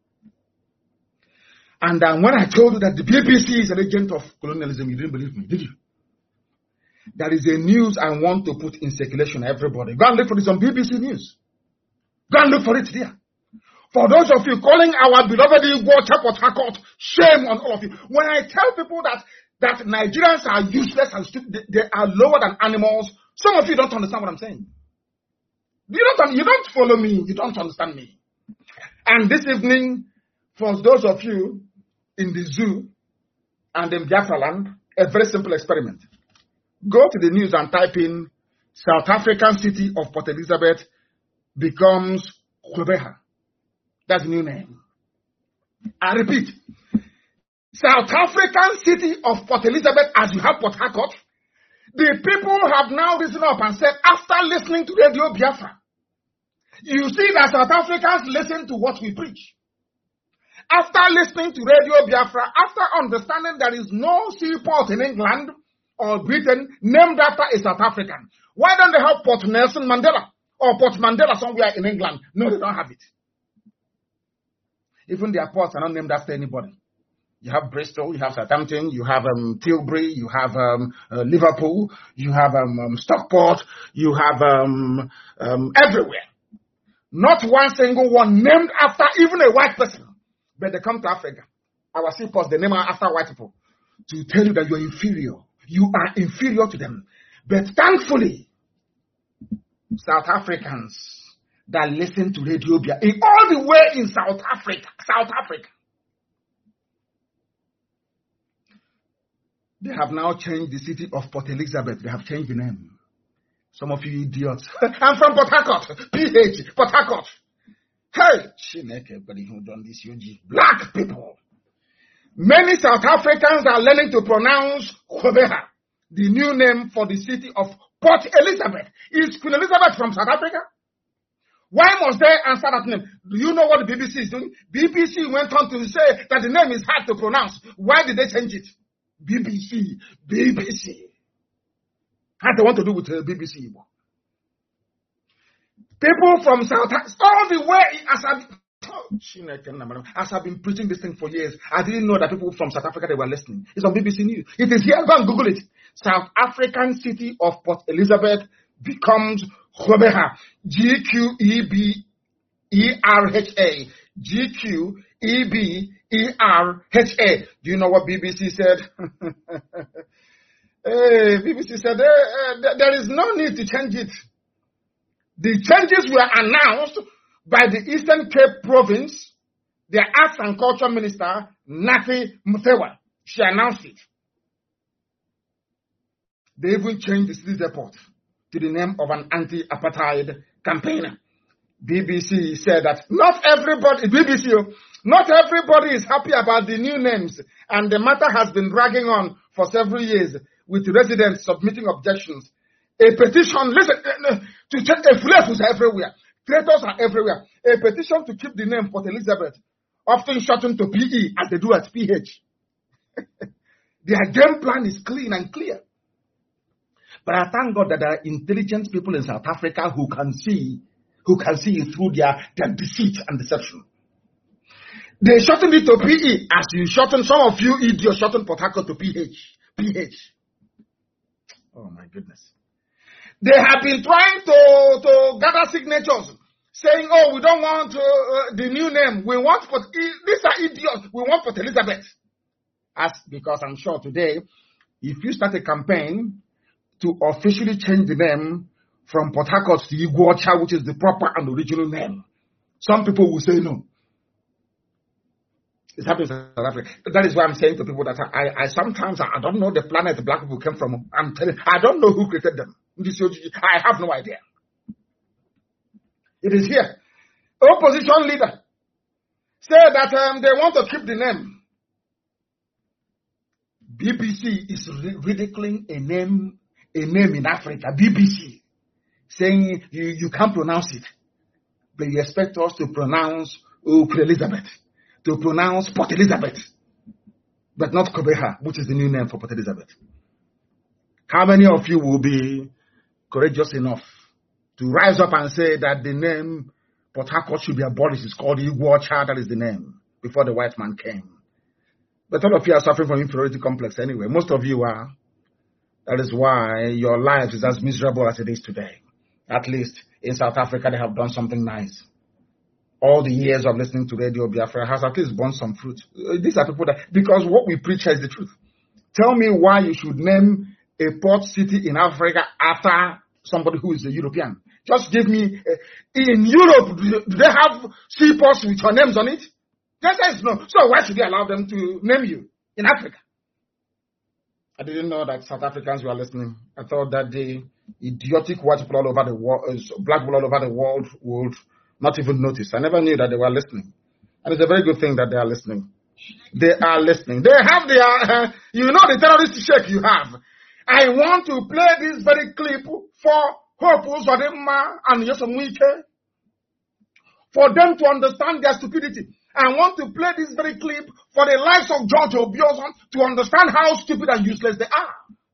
And um, when I told you that the B B C is an agent of colonialism, you didn't believe me, did you? There is a news I want to put in circulation, everybody. Go and look for this on B B C News. Go and look for it there. For those of you calling our beloved Igbo Port Harcourt, shame on all of you. When I tell people that, that Nigerians are useless and stupid, they, they are lower than animals, some of you don't understand what I'm saying. You don't, you don't follow me. You don't understand me. And this evening, for those of you in the zoo and in Biafra land, a very simple experiment. Go to the news and type in South African city of Port Elizabeth becomes Gqeberha. That's the new name. I repeat, South African city of Port Elizabeth, as you have Port Harcourt, the people have now risen up and said, after listening to Radio Biafra, you see that South Africans listen to what we preach. After listening to Radio Biafra, after understanding there is no seaport in England or Britain named after a South African, why don't they have Port Nelson Mandela or Port Mandela somewhere in England? No, they don't have it. Even their ports are not named after anybody. You have Bristol, you have Southampton, you have um, Tilbury, you have um, uh, Liverpool, you have um, um, Stockport, you have um, um, everywhere. Not one single one named after even a white person. But they come to Africa. Our seaports, they name after white people. To tell you that you are inferior. You are inferior to them. But thankfully, South Africans that listen to Radio Biafra, in all the way in South Africa, South Africa, they have now changed the city of Port Elizabeth. They have changed the name. Some of you idiots. I'm from Port Harcourt. P H, Port Harcourt. Hey, Chineke, buddy, who done this? U G. Black people. Many South Africans are learning to pronounce Gqeberha, the new name for the city of Port Elizabeth. Is Queen Elizabeth from South Africa? Why must they answer that name? Do you know what the B B C is doing? B B C went on to say that the name is hard to pronounce. Why did they change it? B B C, B B C. How they want to do with uh, B B C? People from South, all the way as I, As I've been preaching this thing for years, I didn't know that people from South Africa, they were listening. It's on B B C News. It is here. Go and Google it. South African city of Port Elizabeth becomes Gqeberha. G Q E B E R H A. G Q E B E R H A. Do you know what B B C said? Hey, B B C said, hey, uh, there is no need to change it. The changes were announced by the Eastern Cape Province, their Arts and Culture Minister, Nathi Muthewa. She announced it. They even changed the city's airport to the name of an anti-apartheid campaigner. B B C said that not everybody, B B C, not everybody is happy about the new names, and the matter has been dragging on for several years, with residents submitting objections. A petition, listen, to check a flares are everywhere. Traitors are everywhere. A petition to keep the name Port Elizabeth, often shortened to P E, as they do at P H. Their game plan is clean and clear. But I thank God that there are intelligent people in South Africa who can see, who can see through their, their deceit and deception. They shortened it to P E, as you shorten, some of you idiots shorten Port Harcourt to P H. P H. Oh my goodness. They have been trying to, to gather signatures, saying, oh, we don't want uh, uh, the new name. We want, Port, these are idiots. We want Port Elizabeth. As, because I'm sure today, if you start a campaign to officially change the name from Port Harcourt to Iguacha, which is the proper and original name, some people will say no. It's happening in South Africa. That is why I'm saying to people that I, I sometimes, I don't know the planet the black people came from. I'm telling you, I don't know who created them. I have no idea. It is here. Opposition leader said that um, they want to keep the name. B B C is ridiculing a name, a name in Africa. B B C saying you, you can't pronounce it, but you expect us to pronounce oh, Elizabeth. To pronounce Port Elizabeth, but not Gqeberha, which is the new name for Port Elizabeth. How many of you will be courageous enough to rise up and say that the name Port Harcourt should be abolished? It's called Iguacha, that is the name, before the white man came. But all of you are suffering from inferiority complex anyway. Most of you are. That is why your life is as miserable as it is today. At least in South Africa, they have done something nice. All the years of listening to Radio Biafra has at least borne some fruit. These are people that, because what we preach is the truth. Tell me why you should name a port city in Africa after somebody who is a European. Just give me, uh, in Europe, do they have seaports with your names on it? The answer is no. So why should they allow them to name you in Africa? I didn't know that South Africans were listening. I thought that the idiotic white people all over the world, black people all over the world would not even notice. I never knew that they were listening. And it's a very good thing that they are listening. They are listening. They have their, uh, you know the terrorist shake you have. I want to play this very clip for Hope Uzodimma and Nyesom Wike, for them to understand their stupidity. I want to play this very clip for the likes of George Obiozon to understand how stupid and useless they are.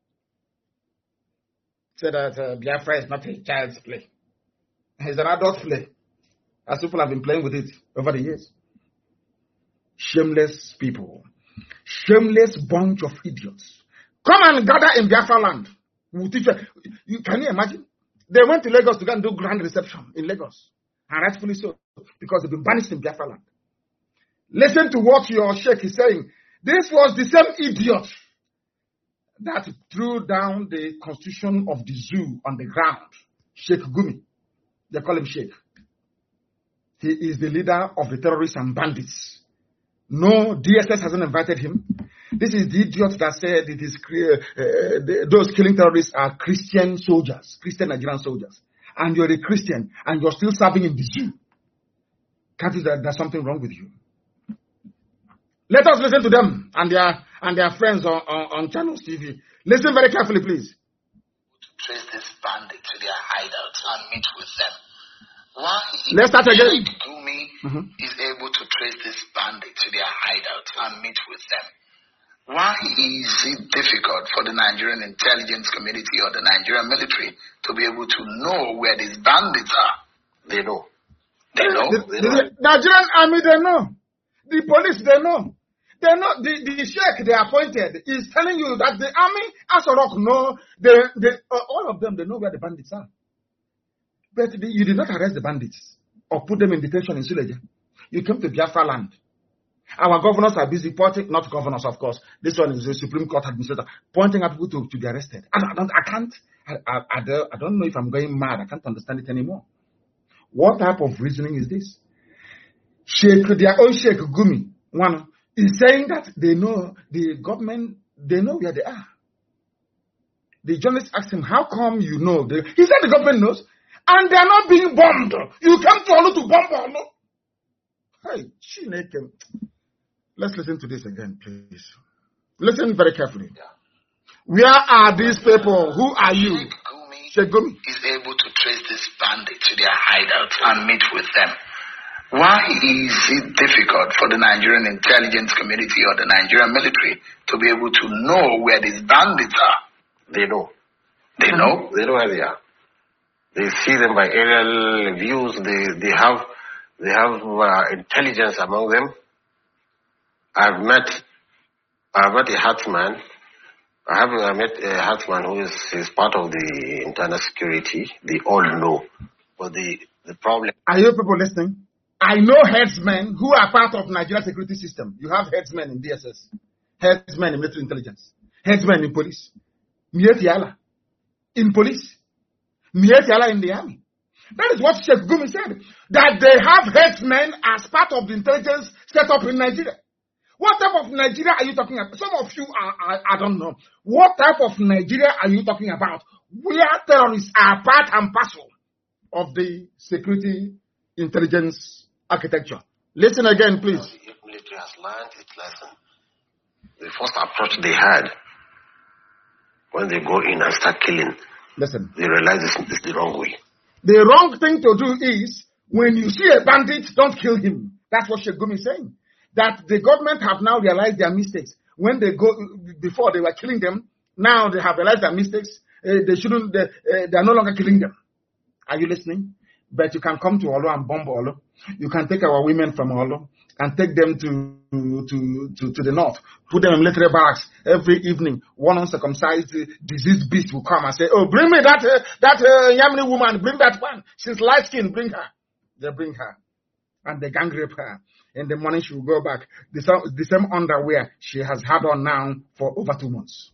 Say that uh, Biafra is not a child's play. It's an adult play. As people have been playing with it over the years. Shameless people. Shameless bunch of idiots. Come and gather in Biafra land. We'll teach you. You, can you imagine? They went to Lagos to go and do grand reception in Lagos. And rightfully so. Because they've been banished in Biafra land. Listen to what your sheikh is saying. This was the same idiot that threw down the constitution of the zoo on the ground. Sheikh Gumi. They call him Sheikh. He is the leader of the terrorists and bandits. No, D S S hasn't invited him. This is the idiot that said it is uh, the, those killing terrorists are Christian soldiers, Christian Nigerian soldiers. And you're a Christian and you're still serving in the zoo. Can't you that there's something wrong with you? Let us listen to them and their and their friends on, on, on Channels T V. Listen very carefully, please. To trace this bandit to their hideouts and meet with them. Why Let's start again. Gumi mm-hmm. is able to trace this bandit to their hideouts and meet with them. Why is it difficult for the Nigerian intelligence community or the Nigerian military to be able to know where these bandits are? They know. They know. The, They the, know. the Nigerian army, they know. The police, they know. They know. The, the sheikh they appointed is telling you that the army, Asorok, know. They, they, uh, all of them, they know where the bandits are. But the, you did not arrest the bandits or put them in detention in Suleja. You came to Biafra land. Our governors are busy pointing, not governors, of course. This one is the Supreme Court administrator, pointing at people to, to be arrested. And I, don't, I can't, I, I, I, don't, I don't know if I'm going mad. I can't understand it anymore. What type of reasoning is this? Sheikh, their own Sheikh Gumi, one, is saying that they know, the government, they know where they are. The journalist asked him, how come you know? They, he said the government knows, and they are not being bombed. You came to Olu to bomb Olu. Hey, Chineke. Let's listen to this again, please. Listen very carefully. Yeah. Where are these people? Who are you? Sheikh Gumi is able to trace this bandit to their hideout and meet with them. Why is it difficult for the Nigerian intelligence community or the Nigerian military to be able to know where these bandits are? They know. They know? They know where they are. They see them by aerial views. They they have they have uh, intelligence among them. I've met I've met a herdsman. I have I met a herdsman who is, is part of the internal security. They all know. But the, the problem... Are you people listening? I know headsmen who are part of Nigeria security system. You have headsmen in D S S, headsmen in military intelligence, headsmen in police, Mietiala in police, Mietiala in the army. That is what Sheikh Gumi said, that they have headsmen as part of the intelligence set up in Nigeria. What type of Nigeria are you talking about? Some of you are, are, I don't know. What type of Nigeria are you talking about? Where terrorists are part and parcel of the security intelligence architecture. Listen again, please. The military has learned its lesson. The first approach they had, when they go in and start killing, listen, they realize it's, it's the wrong way. The wrong thing to do is, when you see a bandit, don't kill him. That's what Sheikh Gumi is saying. That the government have now realized their mistakes. When they go, before they were killing them, now they have realized their mistakes. Uh, they shouldn't, they, uh, they are no longer killing them. Are you listening? But you can come to Olo and bomb Olo. You can take our women from Olo and take them to, to, to, to the north. Put them in military barracks every evening. One uncircumcised uh, diseased beast will come and say, oh, bring me that, uh, that uh, Yamini woman, bring that one. She's light skinned, bring her. They bring her. And they gang rape her. In the morning she will go back. The same, the same underwear she has had on now for over two months.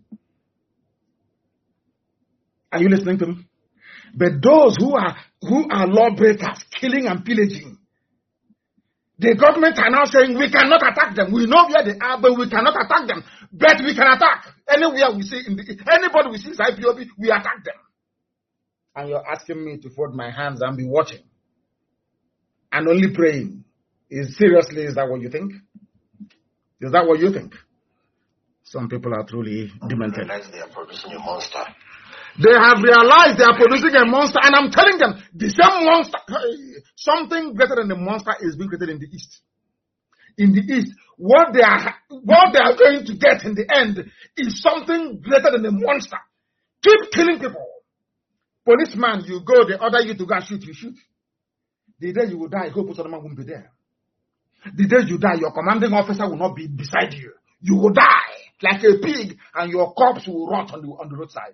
Are you listening to me? But those who are who are lawbreakers, killing and pillaging, the government are now saying we cannot attack them. We know where they are, but we cannot attack them. But we can attack anywhere we see in the, anybody we see is I P O B, we attack them. And you're asking me to fold my hands and be watching and only praying. Is seriously, is that what you think? Is that what you think? Some people are truly demented. They realize they are producing a monster. They have realized they are producing a monster, and I'm telling them, the same monster, something greater than the monster is being created in the East. In the East, what they are, what they are going to get in the end is something greater than the monster. Keep killing people. Policeman, you go, they order you to go and shoot, you shoot. The day you will die, Hope Solomon won't be there. The day you die, your commanding officer will not be beside you. You will die like a pig, and your corpse will rot on the, on the roadside.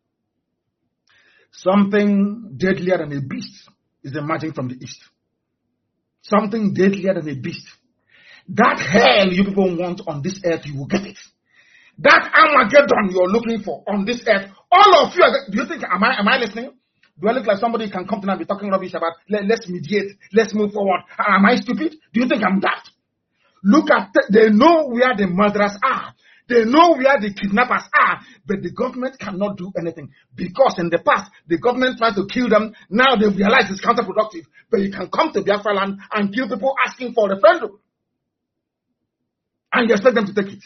Something deadlier than a beast is emerging from the East. Something deadlier than a beast. That hell you people want on this earth, you will get it. That Armageddon you're looking for on this earth, all of you, are, do you think, am I, am I listening? Do I look like somebody who can come to now and be talking rubbish about, let, let's mediate, let's move forward? Am I stupid? Do you think I'm daft? Look at, they know where the murderers are. They know where the kidnappers are, but the government cannot do anything. Because in the past, the government tried to kill them. Now they realize it's counterproductive. But you can come to Biafra land and kill people asking for a referendum. And you expect them to take it.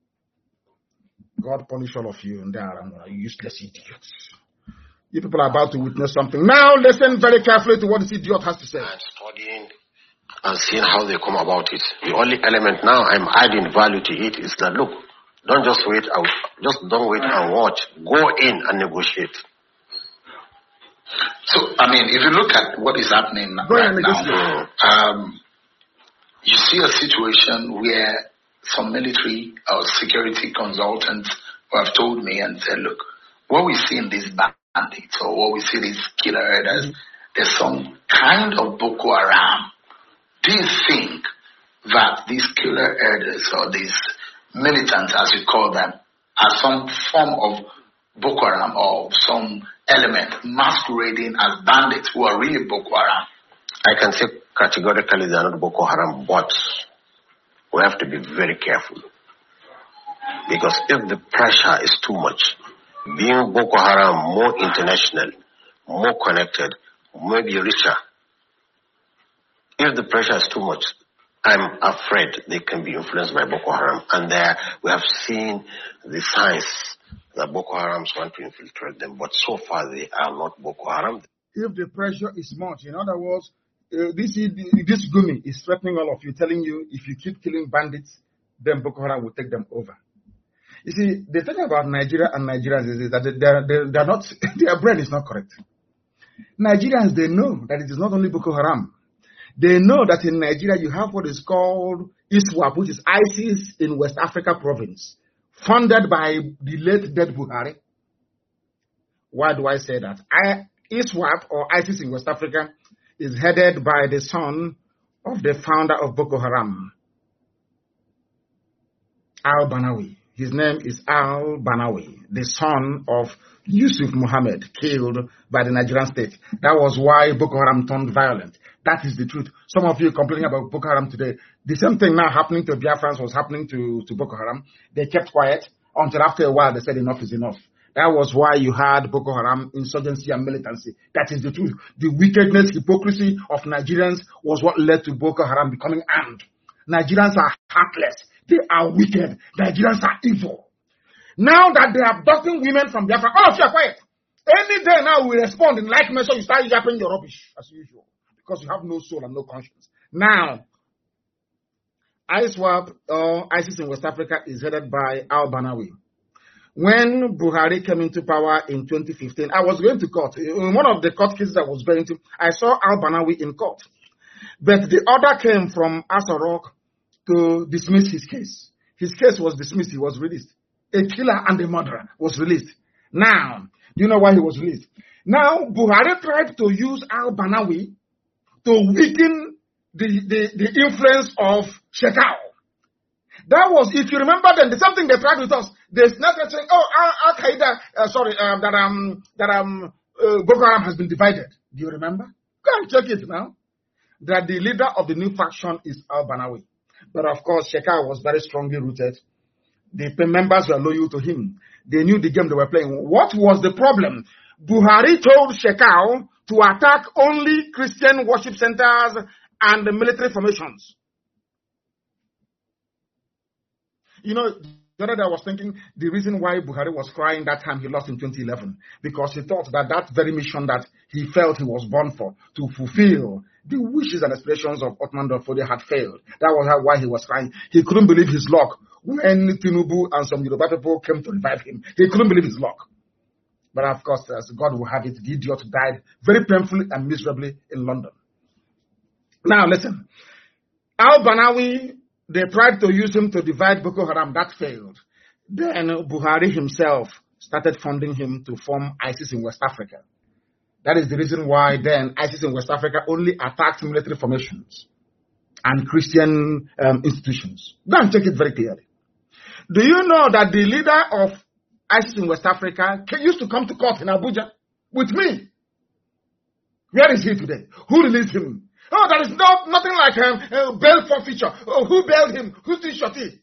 God punish all of you and they are useless idiots. You people are about to witness something. Now listen very carefully to what this idiot has to say. And studying and seeing how they come about it. The only element now I'm adding value to it is that, look, don't just wait out. Just don't wait and watch. Go in and negotiate. So, I mean, if you look at what is happening Go right ahead, now, um, you see a situation where some military or security consultants who have told me and said, look, what we see in these bandits or what we see in these killer herders, mm-hmm. there's some kind of Boko Haram. Do you think that these killer herders or these militants, as you call them, are some form of Boko Haram or some element masquerading as bandits who are really Boko Haram? I can say categorically they are not Boko Haram, but we have to be very careful. Because if the pressure is too much, being Boko Haram more international, more connected, maybe richer, if the pressure is too much, I'm afraid they can be influenced by Boko Haram. And there we have seen the signs that Boko Harams want to infiltrate them, but so far they are not Boko Haram. If the pressure is much, in other words, uh, this is, this Gumi is threatening all of you, telling you if you keep killing bandits, then Boko Haram will take them over. You see, the thing about Nigeria and Nigerians is that they are, they are not, their brain is not correct. Nigerians, they know that it is not only Boko Haram. They know that in Nigeria you have what is called ISWAP, which is ISIS in West Africa province, funded by the late dead Buhari. Why do I say that? I, ISWAP, or ISIS in West Africa, is headed by the son of the founder of Boko Haram, Al-Banawi. His name is Al-Banawi, the son of Yusuf Muhammad, killed by the Nigerian state. That was why Boko Haram turned violent. That is the truth. Some of you complaining about Boko Haram today. The same thing now happening to Biafrans was happening to, to Boko Haram. They kept quiet until after a while they said enough is enough. That was why you had Boko Haram insurgency and militancy. That is the truth. The wickedness, hypocrisy of Nigerians was what led to Boko Haram becoming armed. Nigerians are heartless. They are wicked. Nigerians are evil. Now that they are abducting women from Biafra, all of you are quiet. Any day now we respond in like measure, you start yapping your rubbish as usual. Because you have no soul and no conscience. Now, ISWAP, or ISIS in West Africa, is headed by Al-Banawi. When Buhari came into power in twenty fifteen, I was going to court. In one of the court cases I was going to, I saw Al-Banawi in court. But the order came from Asarok to dismiss his case. His case was dismissed. He was released. A killer and a murderer was released. Now, do you know why he was released? Now, Buhari tried to use Al-Banawi to weaken the, the, the influence of Shekau. That was, if you remember then, the same thing they tried with us. They started saying, oh, Al-Qaeda, uh, sorry, um, that, um, that um, uh, Boko Haram has been divided. Do you remember? Go and check it now. That the leader of the new faction is Al-Banawi. But of course, Shekau was very strongly rooted. The members were loyal to him. They knew the game they were playing. What was the problem? Buhari told Shekau to attack only Christian worship centers and the military formations. You know, the other day I was thinking the reason why Buhari was crying that time he lost in twenty eleven, because he thought that that very mission that he felt he was born for, to fulfill the wishes and aspirations of Othman Danfodio, had failed. That was how, why he was crying. He couldn't believe his luck when Tinubu and some Yoruba people came to revive him. He couldn't believe his luck. But of course, as God will have it, the idiot died very painfully and miserably in London. Now listen, Al-Banawi, they tried to use him to divide Boko Haram. That failed. Then Buhari himself started funding him to form ISIS in West Africa. That is the reason why then ISIS in West Africa only attacked military formations and Christian um, institutions. Go and check it very clearly. Do you know that the leader of ISIS in West Africa used to come to court in Abuja with me? Where is he today? Who released him? Oh, there is no, nothing like um, uh, bail forfeiture. Oh, who bailed him? Who did shorty?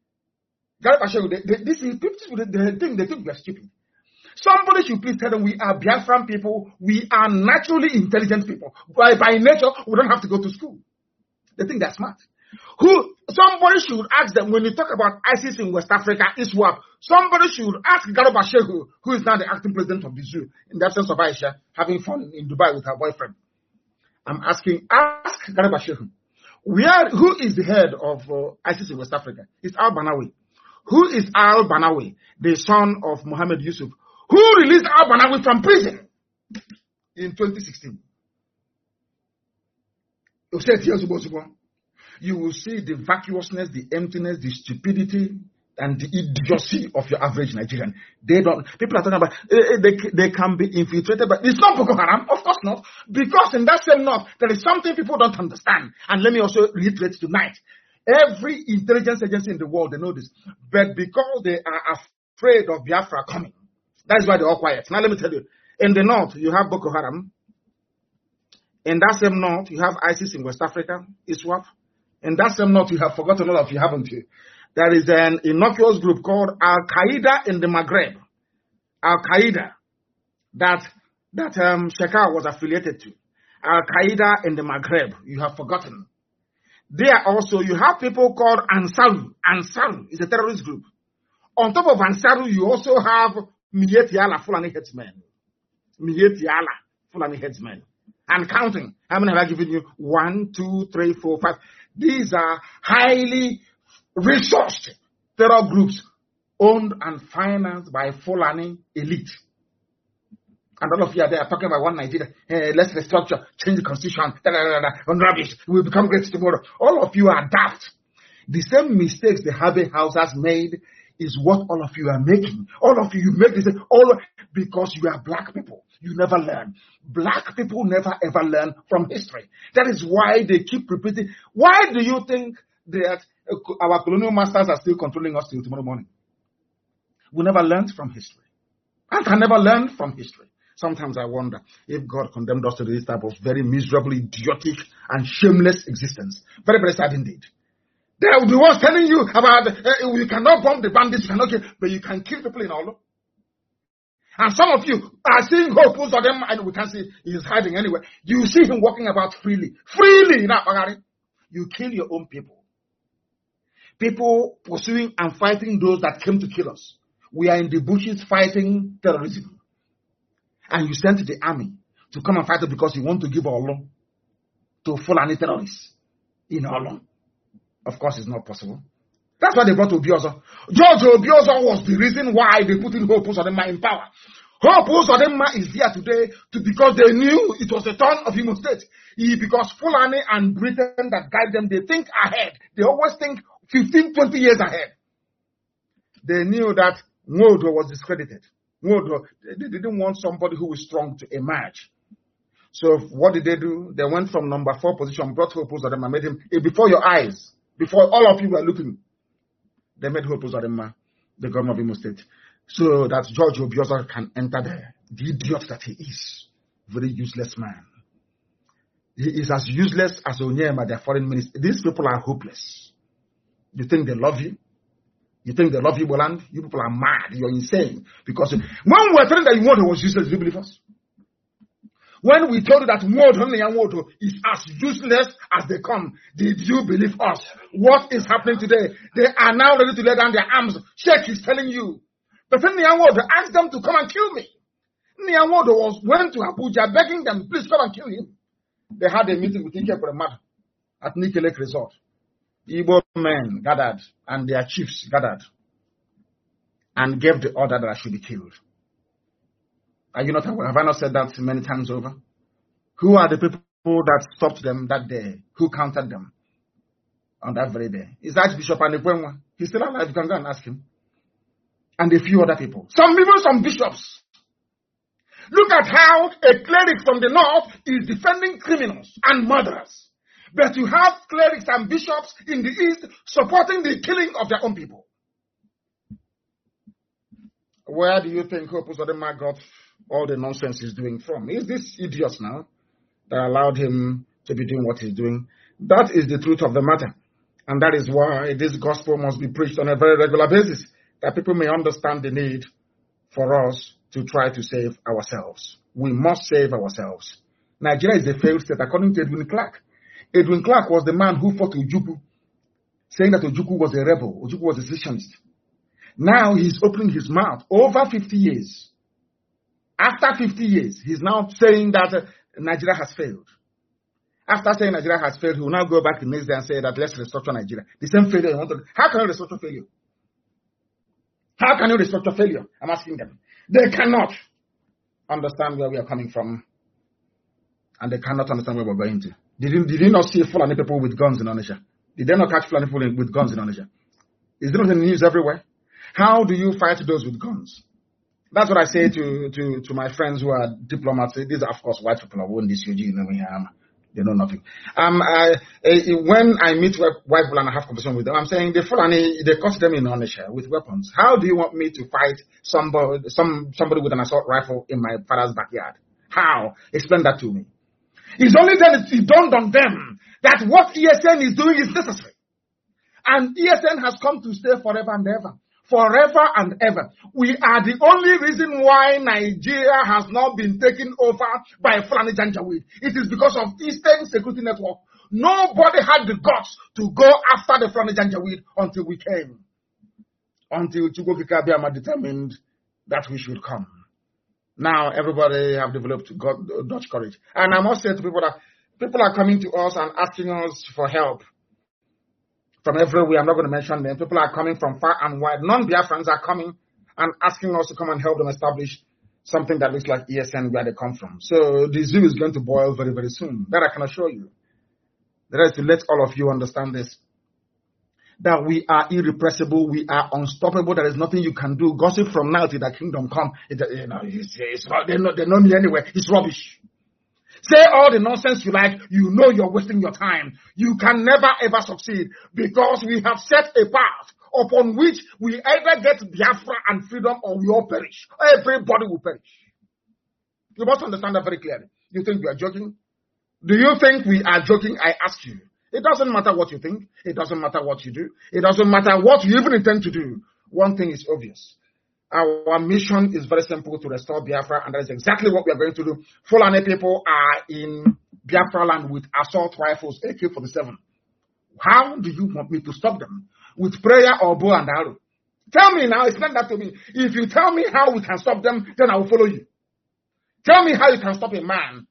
This is people, they think they think we are stupid. Somebody should please tell them we are Biafran people. We are naturally intelligent people. By, by nature, we don't have to go to school. They think they're smart. Who? Somebody should ask them when you talk about ISIS in West Africa, ISWAP. Somebody should ask Garba Shehu, who is now the acting president of the zoo, in the absence of Aisha, having fun in Dubai with her boyfriend. I'm asking, ask Garba Shehu, where, who is the head of uh, ISIS in West Africa? It's Al-Banawi. Who is Al-Banawi, the son of Muhammad Yusuf? Who released Al-Banawi from prison? in twenty sixteen. You will see the vacuousness, the emptiness, the stupidity, and the idiocy of your average Nigerian. They don't, people are talking about, uh, they, they can be infiltrated, but it's not Boko Haram, of course not, because in that same north, there is something people don't understand. And let me also reiterate tonight, every intelligence agency in the world, they know this, but because they are afraid of Biafra coming, that's why they're all quiet. Now let me tell you, in the north, you have Boko Haram. In that same north, you have ISIS in West Africa, ISWAP. In that same north, you have forgotten all of you, haven't you? There is an innocuous group called Al-Qaeda in the Maghreb. Al-Qaeda, that, that um, Shekau was affiliated to. Al-Qaeda in the Maghreb, you have forgotten. There also, you have people called Ansaru. Ansaru is a terrorist group. On top of Ansaru, you also have Miyetti Allah, Fulani headsmen. Miyetti Allah, Fulani headsmen. And counting. How many have I given you? One, two, three, four, five. These are highly resourced terror groups owned and financed by Fulani elite. And all of you are there talking about one Nigeria. Hey, let's restructure, change the constitution, da, da, da, da, on rubbish. We'll become great tomorrow. All of you are daft. The same mistakes the Harvey House has made is what all of you are making. All of you, you make this, all because you are black people. You never learn. Black people never ever learn from history. That is why they keep repeating. Why do you think that our colonial masters are still controlling us till tomorrow morning? We never learned from history. And can never learn from history. Sometimes I wonder if God condemned us to this type of very miserable, idiotic, and shameless existence. Very, very sad indeed. They are the ones telling you about, uh, you cannot bomb the bandits, you cannot kill, but you can kill people in Olo. And some of you are seeing hope, most of them, and we can see he is hiding anywhere. You see him walking about freely. Freely! You kill your own people. People pursuing and fighting those that came to kill us. We are in the bushes fighting terrorism. And you sent the army to come and fight it because you want to give Olo to Fulani terrorists in Olo. Of course, it's not possible. That's why they brought Obiozo. George Obiozo was the reason why they put in Hope Uzodinma in power. Hope Uzodinma is here today to, because they knew it was the turn of Imo State. He, because Fulani and Britain that guide them, they think ahead. They always think fifteen, twenty years ahead. They knew that Nwodo was discredited. Nwodo, they didn't want somebody who was strong to emerge. So what did they do? They went from number four position, brought Hope Uzodinma, made him before your eyes. Before all of you were looking, they made Hope Uzodinma the governor of Imo State, so that George Obiozo can enter there. The idiot that he is, very useless man. He is as useless as Onyema, their foreign minister. These people are hopeless. You think they love you? You think they love you, Boland? You people are mad. You're insane. Because when we were telling that Nwodo was useless, do you believe us? When we told you that Nwodo Nwodo is as useless as they come, did you believe us? What is happening today? They are now ready to lay down their arms. Sheikh is telling you. But then Nwodo asked them to come and kill me. Nwodo was went to Abuja begging them, please come and kill him. They had a meeting with Ike Premad at Nike Lake Resort. Igbo men gathered and their chiefs gathered and gave the order that I should be killed. Are you not aware? Have I not said that many times over? Who are the people that stopped them that day? Who counted them on that very day? It's Archbishop Anekwenwa. He's still alive. You can go and ask him. And a few other people. Some even some bishops. Look at how a cleric from the north is defending criminals and murderers. But you have clerics and bishops in the east supporting the killing of their own people. Where do you think Hope Uzodinma got all the nonsense he's doing from? Is this idiots now that allowed him to be doing what he's doing? That is the truth of the matter. And that is why this gospel must be preached on a very regular basis, that people may understand the need for us to try to save ourselves. We must save ourselves. Nigeria is a failed state, according to Edwin Clark. Edwin Clark was the man who fought Ojukwu, saying that Ojukwu was a rebel, Ojukwu was a secessionist. Now he's opening his mouth over fifty years. After fifty years, he's now saying that uh, Nigeria has failed. After saying Nigeria has failed, he will now go back the next day and say that let's restructure Nigeria. The same failure you want to. How can you restructure failure? How can you restructure failure? I'm asking them. They cannot understand where we are coming from. and they cannot understand where we're going to. Did you, did you not see Fulani people with guns in Onitsha? Did they not catch Fulani people with guns in Onitsha? Is there not in the news everywhere? How do you fight those with guns? That's what I say to, to, to my friends who are diplomats. These are, of course, white people who own this U G. You know, they know nothing. Um, I, I, when I meet white people and I have conversation with them, I'm saying the Fulani, they caught them in Onitsha with weapons. How do you want me to fight somebody, some, somebody with an assault rifle in my father's backyard? How? Explain that to me. It's only then it dawned on them that what E S N is doing is necessary. And E S N has come to stay forever and ever. Forever and ever. We are the only reason why Nigeria has not been taken over by Fulani Janjaweed. It is because of Eastern Security Network. Nobody had the guts to go after the Fulani Janjaweed until we came. Until Chukwuka Abiyama determined that we should come. Now everybody have developed God, Dutch courage. And I must say to people that people are coming to us and asking us for help. From everywhere, I'm not going to mention them. People are coming from far and wide. Non-Biafrans are coming and asking us to come and help them establish something that looks like E S N where they come from. So the zoo is going to boil very, very soon. That I can assure you. That is to let all of you understand this. That we are irrepressible. We are unstoppable. There is nothing you can do. Gossip from now till the kingdom come. It, you know, it's, it's, they're not, they're not me anywhere. It's rubbish. Say all the nonsense you like, you know you're wasting your time. You can never ever succeed because we have set a path upon which we either get Biafra and freedom or we all perish. Everybody will perish. You must understand that very clearly. You think we are joking? Do you think we are joking? I ask you. It doesn't matter what you think. It doesn't matter what you do. It doesn't matter what you even intend to do. One thing is obvious. Our mission is very simple, to restore Biafra, and that is exactly what we are going to do. Fulani people are in Biafra land with assault rifles, A K forty-seven. How do you want me to stop them? With prayer or bow and arrow? Tell me now, explain that to me. If you tell me how we can stop them, then I will follow you. Tell me how you can stop a man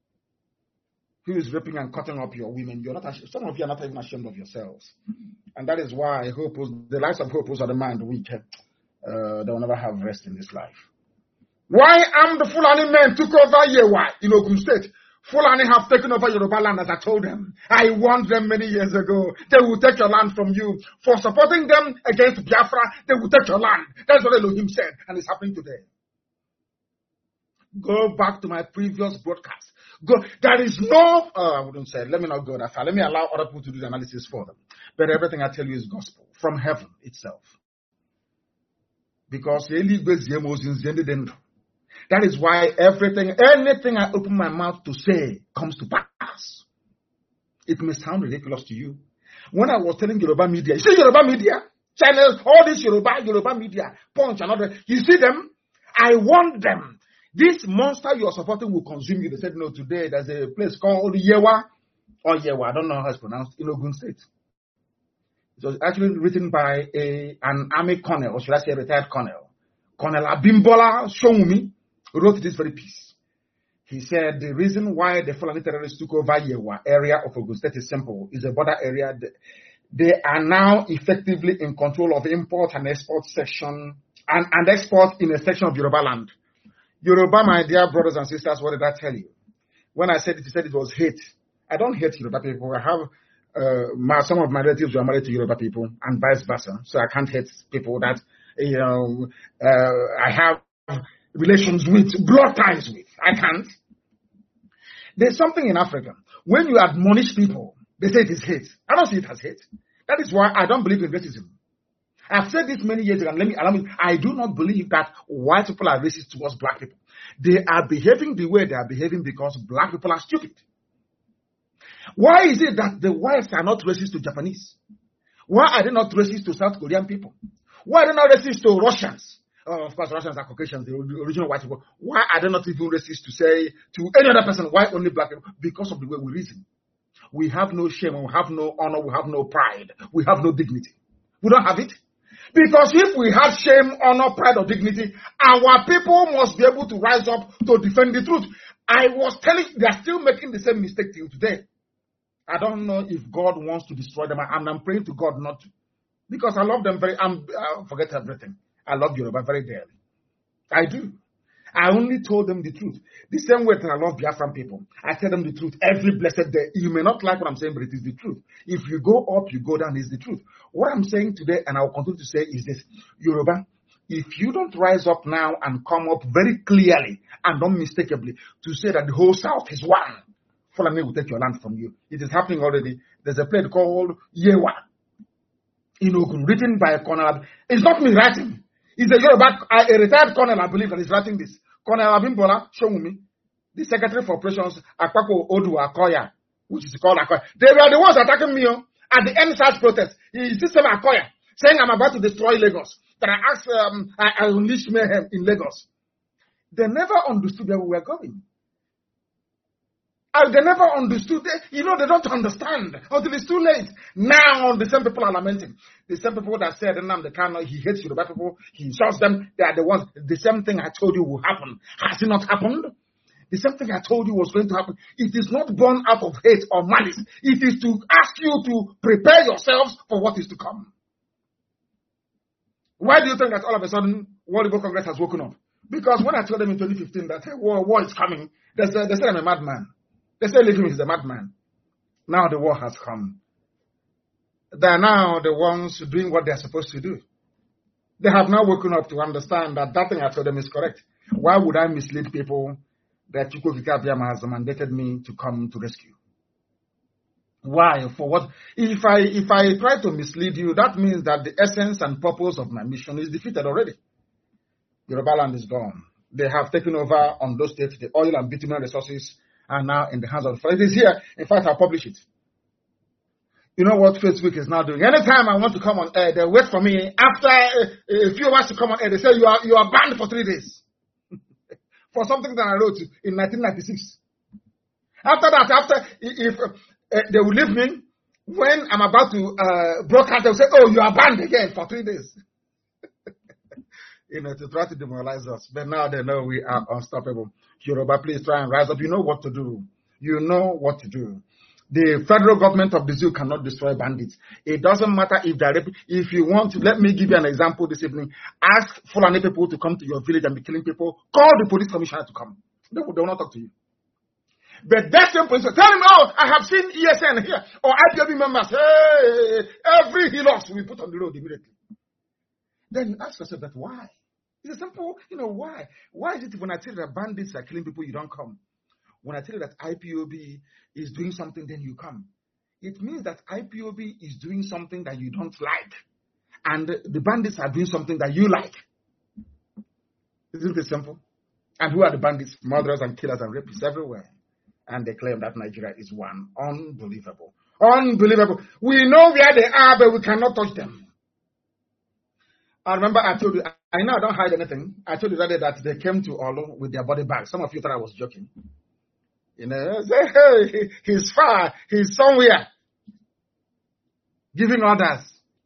who is raping and cutting up your women. You're not ashamed. Some of you are not even ashamed of yourselves. And that is why Hopos, the lives of Hopos are the man, the wicked. Uh, they will never have rest in this life. Why am the Fulani men took over Yewa in Ogun State? Fulani have taken over Yoruba land, as I told them. I warned them many years ago. They will take your land from you. For supporting them against Biafra, they will take your land. That's what Elohim said, and it's happening today. Go back to my previous broadcast. Go. There is no, uh, I wouldn't say, let me not go that far. Let me allow other people to do the analysis for them. But everything I tell you is gospel from heaven itself. Because that is why everything, anything I open my mouth to say comes to pass. It may sound ridiculous to you. When I was telling Yoruba media, you see Yoruba media, channels, all this Yoruba, Yoruba media, Punch and other, you see them? I warned them. This monster you are supporting will consume you. They said, no, today there's a place called Yewa, or Yewa, I don't know how it's pronounced, in Ogun State. It was actually written by a, an army colonel, or should I say a retired colonel. Colonel Abimbola Showumi wrote this very piece. He said the reason why the Fulani terrorists took over Yewa area of Ogun State is simple. It's a border area. They are now effectively in control of import and export section and, and export in a section of Yoruba land. Yoruba, my dear brothers and sisters, what did I tell you? When I said it, he said it was hate. I don't hate Yoruba people. I have Uh, my, some of my relatives were married to Yoruba people and vice versa. So I can't hate people that, you know, uh, I have relations with, blood ties with. I can't. There's something in Africa. When you admonish people, they say it is hate. I don't see it as hate. That is why I don't believe in racism. I've said this many years ago, and let me, allow me, I do not believe that white people are racist towards black people. They are behaving the way they are behaving because black people are stupid. Why is it that the whites are not racist to Japanese? Why are they not racist to South Korean people? Why are they not racist to Russians? Uh, of course, Russians are Caucasians, the original white people. Why are they not even racist to say to any other person, why only black people? Because of the way we reason. We have no shame, we have no honor, we have no pride, we have no dignity. We don't have it. Because if we have shame, honor, pride, or dignity, our people must be able to rise up to defend the truth. I was telling you, they are still making the same mistake till today. I don't know if God wants to destroy them, and I'm praying to God not to. Because I love them very, I'm, I forget everything. I love Yoruba very dearly. I do. I only told them the truth. The same way that I love Biafran people. I tell them the truth every blessed day. You may not like what I'm saying, but it is the truth. If you go up, you go down, is the truth. What I'm saying today, and I will continue to say, is this. Yoruba, if you don't rise up now and come up very clearly and unmistakably to say that the whole South is one, Fulani will take your land from you. It is happening already. There's a play called Yewa, in Ogun, written by a colonel. It's not me writing. It's a Yoruba, a retired colonel, I believe, that is writing this. Colonel Abimbola Showumi, the Secretary for Operations, Akpako Odu Akoya, which is called Akoya. They were the ones attacking me at the N S A S protest. He system Akoya, saying I'm about to destroy Lagos. That I asked, um, I, I unleashed mayhem in Lagos. They never understood where we were going. And they never understood. They, you know, they don't understand until it's too late. Now, the same people are lamenting. The same people that said, Nnamdi Kanu, he hates Yoruba people, he insults them, they are the ones. The same thing I told you will happen. Has it not happened? The same thing I told you was going to happen. It is not born out of hate or malice. It is to ask you to prepare yourselves for what is to come. Why do you think that all of a sudden World Igbo Congress has woken up? Because when I told them in twenty fifteen that hey, war, war is coming, they said, they said I'm a madman. They said leave him, he's a madman. Now the war has come. They are now the ones doing what they are supposed to do. They have now woken up to understand that that thing I told them is correct. Why would I mislead people that Chukwuka Abiyama has mandated me to come to rescue? Why? For what? If I if I try to mislead you, that means that the essence and purpose of my mission is defeated already. Yoruba land is gone. They have taken over on those states. The oil and bitumen resources are now in the hands of the It is here. In fact, I'll publish it. You know what Facebook is now doing? Anytime I want to come on air, they wait for me. After a, a few hours to come on air, they say you are you are banned for three days for something that I wrote in nineteen ninety-six. After that, after if uh, they will leave me, when I'm about to uh, broadcast, they'll say, "Oh, you are banned again for three days." You know, to try to demoralize us. But now they know we are unstoppable. Yoruba, please try and rise up. You know what to do. You know what to do. The federal government of the zoo cannot destroy bandits. It doesn't matter if they're, if you want to, let me give you an example this evening. Ask Fulani people to come to your village and be killing people. Call the police commissioner to come. They will, they will not talk to you. But that same police, tell him, oh, I have seen E S N here, or I P O B members, hey, every helos we put on the road immediately. Then you ask yourself that why? It's a simple, you know, why? Why is it when I tell you that bandits are killing people, you don't come? When I tell you that I P O B is doing something, then you come. It means that I P O B is doing something that you don't like. And the bandits are doing something that you like. Isn't it simple? And who are the bandits? Murderers and killers and rapists everywhere. And they claim that Nigeria is one. Unbelievable. Unbelievable. We know where they are, but we cannot touch them. I remember I told you, I know I don't hide anything. I told you that day that they came to Olo with their body bags. Some of you thought I was joking. You know, say, hey, he's far, he's somewhere, giving orders.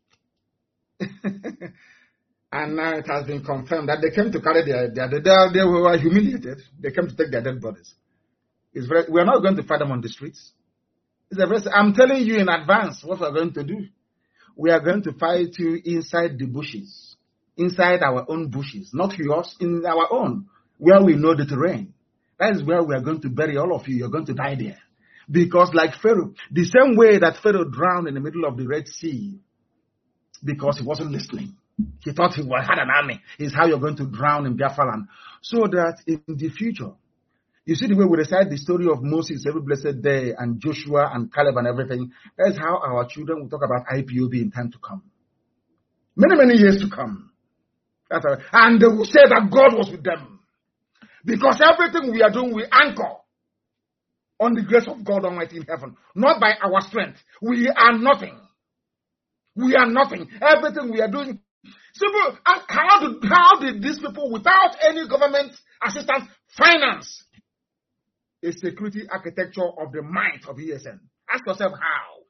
And now it has been confirmed that they came to carry their, their, their, they were humiliated. They came to take their dead bodies. It's very, we are not going to fight them on the streets. It's a very, I'm telling you in advance what we are going to do. We are going to fight you inside the bushes, inside our own bushes, not yours, in our own, where we know the terrain. That is where we are going to bury all of you. You're going to die there. Because like Pharaoh, the same way that Pharaoh drowned in the middle of the Red Sea because he wasn't listening. He thought he had an army. Is how you're going to drown in Biafra land. So that in the future, you see the way we recite the story of Moses every blessed day and Joshua and Caleb and everything. That's how our children will talk about I P O B in time to come. Many, many years to come. That's how, and they will say that God was with them. Because everything we are doing, we anchor on the grace of God Almighty in heaven. Not by our strength. We are nothing. We are nothing. Everything we are doing. Simple. How did, how did these people, without any government assistance, finance a security architecture of the might of E S N? Ask yourself how.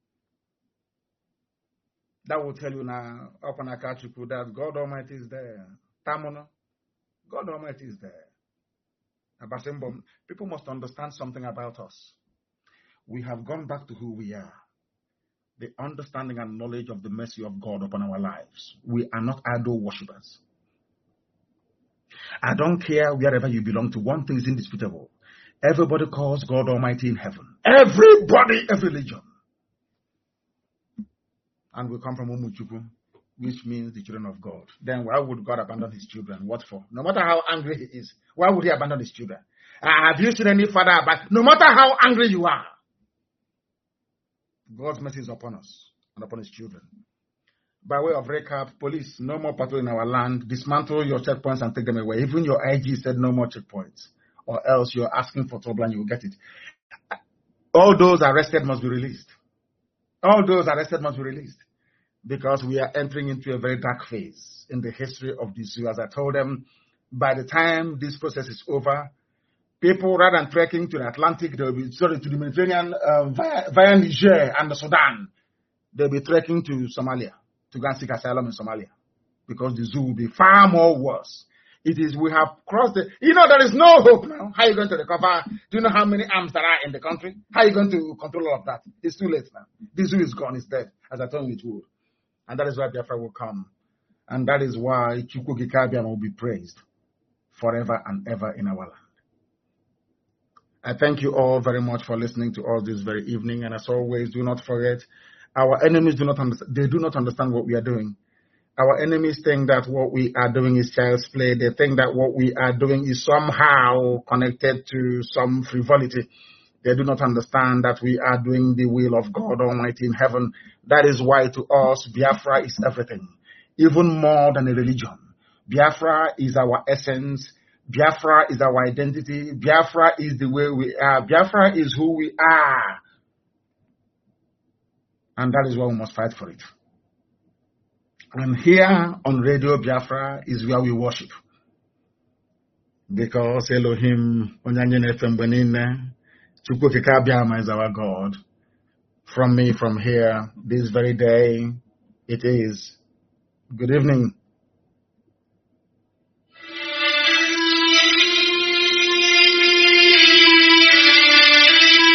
That will tell you now, Opanakachuku, that God Almighty is there. Tamono, God Almighty is there. People must understand something about us. We have gone back to who we are. The understanding and knowledge of the mercy of God upon our lives. We are not idol worshippers. I don't care wherever you belong to. One thing is indisputable. Everybody calls God Almighty in heaven. Everybody, every religion. And we come from Umuchukwu, which means the children of God. Then why would God abandon his children? What for? No matter how angry he is, why would he abandon his children? Uh, have you seen any father? But no matter how angry you are, God's mercy is upon us and upon his children. By way of recap, police, no more patrol in our land. Dismantle your checkpoints and take them away. Even your I G said no more checkpoints, or else you're asking for trouble and you will get it. All those arrested must be released. All those arrested must be released. Because we are entering into a very dark phase in the history of the zoo. As I told them, by the time this process is over, people, rather than trekking to the Atlantic, they'll be, sorry, to the Mediterranean uh, via, via Niger and the Sudan, they'll be trekking to Somalia to go and seek asylum in Somalia, because the zoo will be far more worse. It is, we have crossed the, you know, there is no hope now. How are you going to recover? Do you know how many arms there are in the country? How are you going to control all of that? It's too late now. The zoo is gone, it's dead, as I told you it would. And that is why Biafra will come. And that is why Chukwu Kikabiam will be praised forever and ever in our land. I thank you all very much for listening to us this very evening. And as always, do not forget, our enemies do not understand, they do not understand what we are doing. Our enemies think that what we are doing is child's play. They think that what we are doing is somehow connected to some frivolity. They do not understand that we are doing the will of God Almighty in heaven. That is why to us, Biafra is everything, even more than a religion. Biafra is our essence. Biafra is our identity. Biafra is the way we are. Biafra is who we are. And that is why we must fight for it. And here on Radio Biafra is where we worship. Because Elohim, Onyanyen F M Benine, Chukwu Kikabiama is our God. From me, from here, this very day, it is. Good evening.